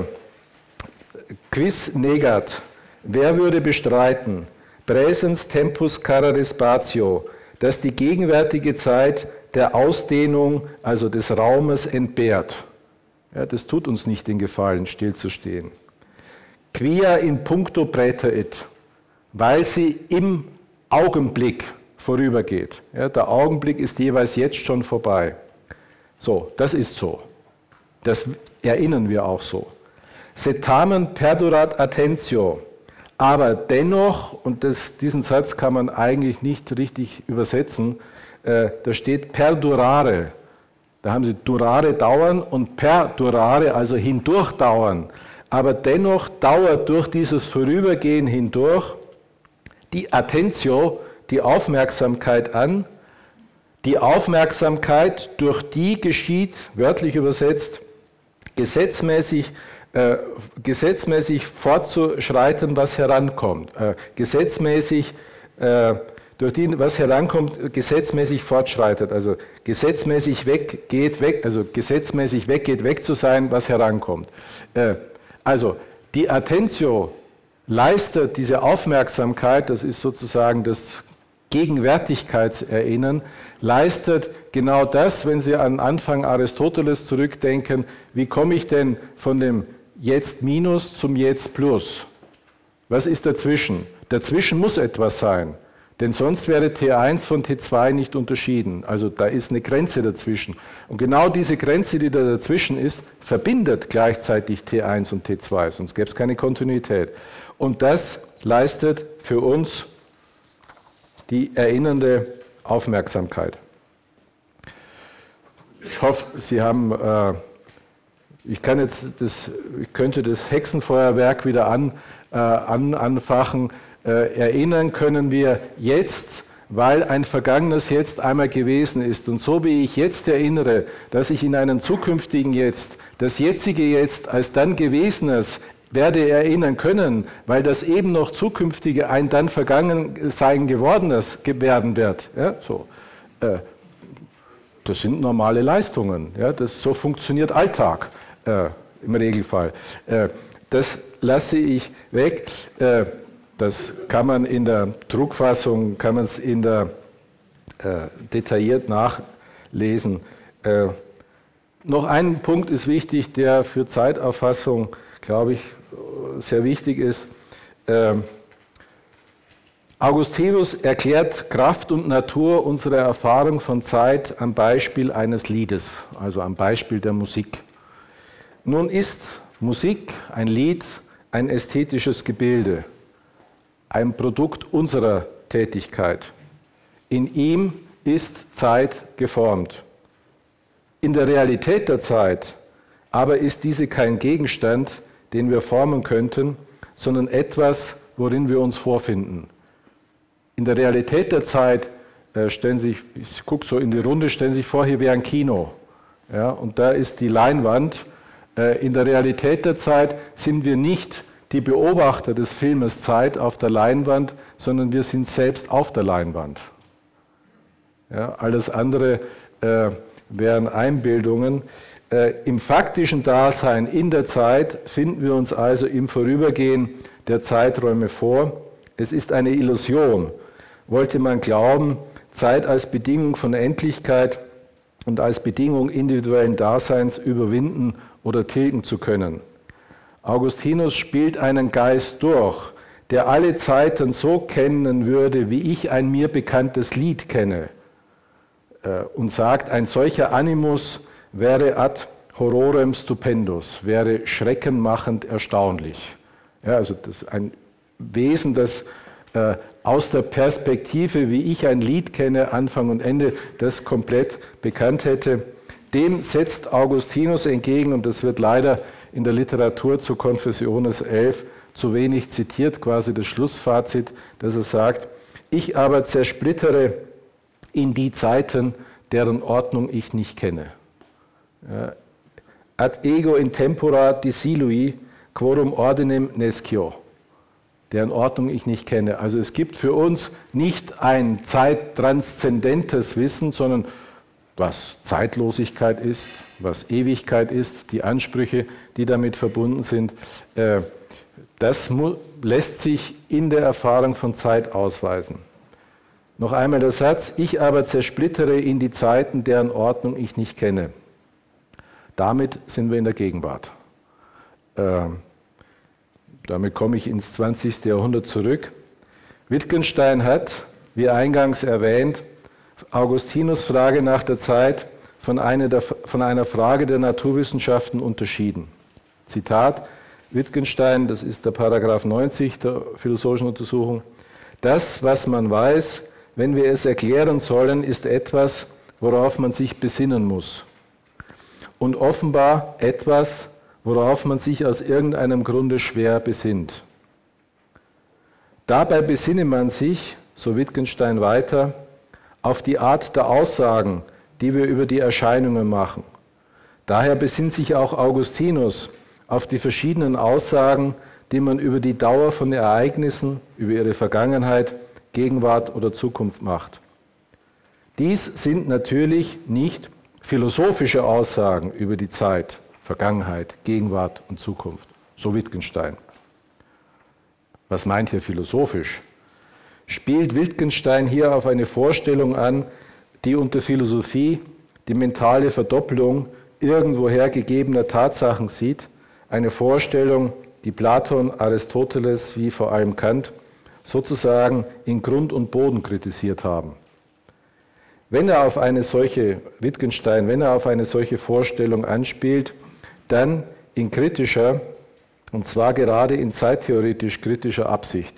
Quis negat, wer würde bestreiten, praesens tempus carere spatio, dass die gegenwärtige Zeit der Ausdehnung, also des Raumes, entbehrt. Ja, das tut uns nicht den Gefallen, stillzustehen. Quia in puncto praeterit, weil sie im Augenblick vorübergeht. Ja, der Augenblick ist jeweils jetzt schon vorbei. So, das ist so. Das erinnern wir auch so. Setamen perdurat attentio. Aber dennoch, und das, diesen Satz kann man eigentlich nicht richtig übersetzen, äh, da steht perdurare. Da haben Sie durare dauern und perdurare, also hindurch dauern. Aber dennoch dauert durch dieses Vorübergehen hindurch die Attentio, die Aufmerksamkeit an. Die Aufmerksamkeit, durch die geschieht, wörtlich übersetzt, gesetzmäßig Äh, gesetzmäßig fortzuschreiten, was herankommt. Äh, gesetzmäßig, äh, durch die, was herankommt, gesetzmäßig fortschreitet. Also gesetzmäßig weg, geht weg, also gesetzmäßig weg, geht weg zu sein, was herankommt. Äh, also die Attentio leistet diese Aufmerksamkeit, das ist sozusagen das Gegenwärtigkeitserinnern, leistet genau das, wenn Sie an Anfang Aristoteles zurückdenken, wie komme ich denn von dem Jetzt Minus zum Jetzt Plus? Was ist dazwischen? Dazwischen muss etwas sein, denn sonst wäre T eins von T zwei nicht unterschieden. Also da ist eine Grenze dazwischen. Und genau diese Grenze, die da dazwischen ist, verbindet gleichzeitig T eins und T zwei, sonst gäbe es keine Kontinuität. Und das leistet für uns die erinnernde Aufmerksamkeit. Ich hoffe, Sie haben... Äh, Ich, kann jetzt das, ich könnte das Hexenfeuerwerk wieder an, äh, an, anfachen. Äh, erinnern können wir jetzt, weil ein vergangenes Jetzt einmal gewesen ist. Und so wie ich jetzt erinnere, dass ich in einen zukünftigen Jetzt, das jetzige Jetzt als dann Gewesenes werde erinnern können, weil das eben noch zukünftige ein dann Vergangensein gewordenes werden wird. Ja, so. Äh, das sind normale Leistungen. Ja, das, so funktioniert Alltag. Äh, im Regelfall. Äh, das lasse ich weg. Äh, das kann man in der Druckfassung, kann man es in der äh, detailliert nachlesen. Äh, noch ein Punkt ist wichtig, der für Zeitauffassung, glaube ich, sehr wichtig ist. Äh, Augustinus erklärt Kraft und Natur unserer Erfahrung von Zeit am Beispiel eines Liedes, also am Beispiel der Musik. Nun ist Musik, ein Lied, ein ästhetisches Gebilde, ein Produkt unserer Tätigkeit. In ihm ist Zeit geformt. In der Realität der Zeit aber ist diese kein Gegenstand, den wir formen könnten, sondern etwas, worin wir uns vorfinden. In der Realität der Zeit äh, stellen sich, ich gucke so in die Runde, stellen sich vor, hier wäre ein Kino. Ja, und da ist die Leinwand. Äh, in der Realität der Zeit sind wir nicht die Beobachter des Filmes Zeit auf der Leinwand, sondern wir sind selbst auf der Leinwand. Ja, alles andere äh, wären Einbildungen. Äh, Im faktischen Dasein in der Zeit finden wir uns also im Vorübergehen der Zeiträume vor. Es ist eine Illusion, wollte man glauben, Zeit als Bedingung von Endlichkeit und als Bedingung individuellen Daseins überwinden oder tilgen zu können. Augustinus spielt einen Geist durch, der alle Zeiten so kennen würde, wie ich ein mir bekanntes Lied kenne, und sagt, ein solcher Animus wäre ad horrorem stupendus, wäre schreckenmachend erstaunlich. Ja, also das ist ein Wesen, das äh, aus der Perspektive, wie ich ein Lied kenne, Anfang und Ende, das komplett bekannt hätte. Dem setzt Augustinus entgegen, und das wird leider in der Literatur zu Confessiones elf zu wenig zitiert, quasi das Schlussfazit, dass er sagt, ich aber zersplittere in die Zeiten, deren Ordnung ich nicht kenne. Ja. Ad ego in tempora dissilui, quorum ordinem nescio, deren Ordnung ich nicht kenne. Also es gibt für uns nicht ein zeittranszendentes Wissen, sondern was Zeitlosigkeit ist, was Ewigkeit ist, die Ansprüche, die damit verbunden sind, das lässt sich in der Erfahrung von Zeit ausweisen. Noch einmal der Satz, ich aber zersplittere in die Zeiten, deren Ordnung ich nicht kenne. Damit sind wir in der Gegenwart. Ähm, damit komme ich ins zwanzigste Jahrhundert zurück. Wittgenstein hat, wie eingangs erwähnt, Augustinus' Frage nach der Zeit von einer, der, von einer Frage der Naturwissenschaften unterschieden. Zitat, Wittgenstein, das ist der Paragraph neunzig der philosophischen Untersuchung, das, was man weiß, wenn wir es erklären sollen, ist etwas, worauf man sich besinnen muss. Und offenbar etwas, worauf man sich aus irgendeinem Grunde schwer besinnt. Dabei besinne man sich, so Wittgenstein weiter, auf die Art der Aussagen, die wir über die Erscheinungen machen. Daher besinnt sich auch Augustinus auf die verschiedenen Aussagen, die man über die Dauer von Ereignissen, über ihre Vergangenheit, Gegenwart oder Zukunft macht. Dies sind natürlich nicht philosophische Aussagen über die Zeit, Vergangenheit, Gegenwart und Zukunft, so Wittgenstein. Was meint hier philosophisch? Spielt Wittgenstein hier auf eine Vorstellung an, die unter Philosophie die mentale Verdoppelung irgendwoher gegebener Tatsachen sieht, eine Vorstellung, die Platon, Aristoteles wie vor allem Kant sozusagen in Grund und Boden kritisiert haben. Wenn er auf eine solche, Wittgenstein, wenn er auf eine solche Vorstellung anspielt, dann in kritischer, und zwar gerade in zeittheoretisch kritischer Absicht.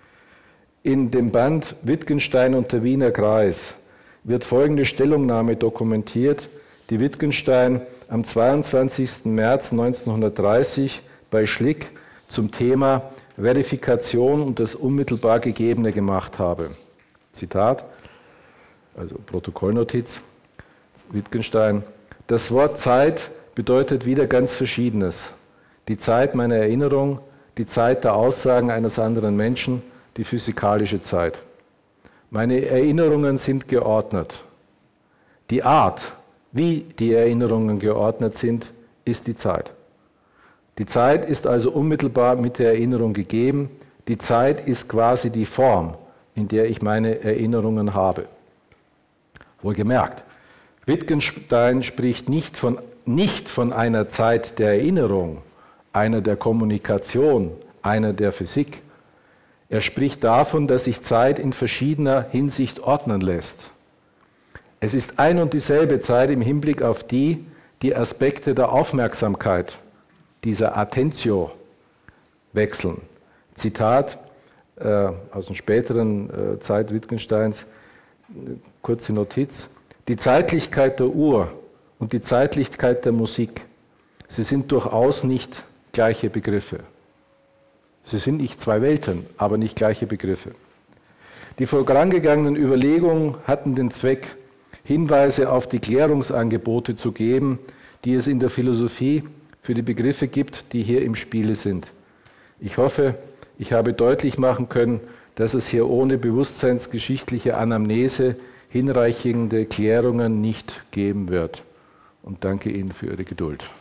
In dem Band Wittgenstein und der Wiener Kreis wird folgende Stellungnahme dokumentiert, die Wittgenstein am zweiundzwanzigsten März neunzehnhundertdreißig bei Schlick zum Thema Verifikation und das unmittelbar Gegebene gemacht habe. Zitat, also Protokollnotiz, Wittgenstein, das Wort Zeit bedeutet wieder ganz Verschiedenes. Die Zeit meiner Erinnerung, die Zeit der Aussagen eines anderen Menschen, die physikalische Zeit. Meine Erinnerungen sind geordnet. Die Art, wie die Erinnerungen geordnet sind, ist die Zeit. Die Zeit ist also unmittelbar mit der Erinnerung gegeben. Die Zeit ist quasi die Form, in der ich meine Erinnerungen habe. Wohlgemerkt, Wittgenstein spricht nicht von, nicht von einer Zeit der Erinnerung, einer der Kommunikation, einer der Physik. Er spricht davon, dass sich Zeit in verschiedener Hinsicht ordnen lässt. Es ist ein und dieselbe Zeit im Hinblick auf die, die Aspekte der Aufmerksamkeit, dieser Attentio, wechseln. Zitat äh, aus einer späteren äh, Zeit Wittgensteins, kurze Notiz, die Zeitlichkeit der Uhr und die Zeitlichkeit der Musik, sie sind durchaus nicht gleiche Begriffe. Sie sind nicht zwei Welten, aber nicht gleiche Begriffe. Die vorangegangenen Überlegungen hatten den Zweck, Hinweise auf die Klärungsangebote zu geben, die es in der Philosophie für die Begriffe gibt, die hier im Spiele sind. Ich hoffe, ich habe deutlich machen können, dass es hier ohne bewusstseinsgeschichtliche Anamnese hinreichende Klärungen nicht geben wird. Und danke Ihnen für Ihre Geduld.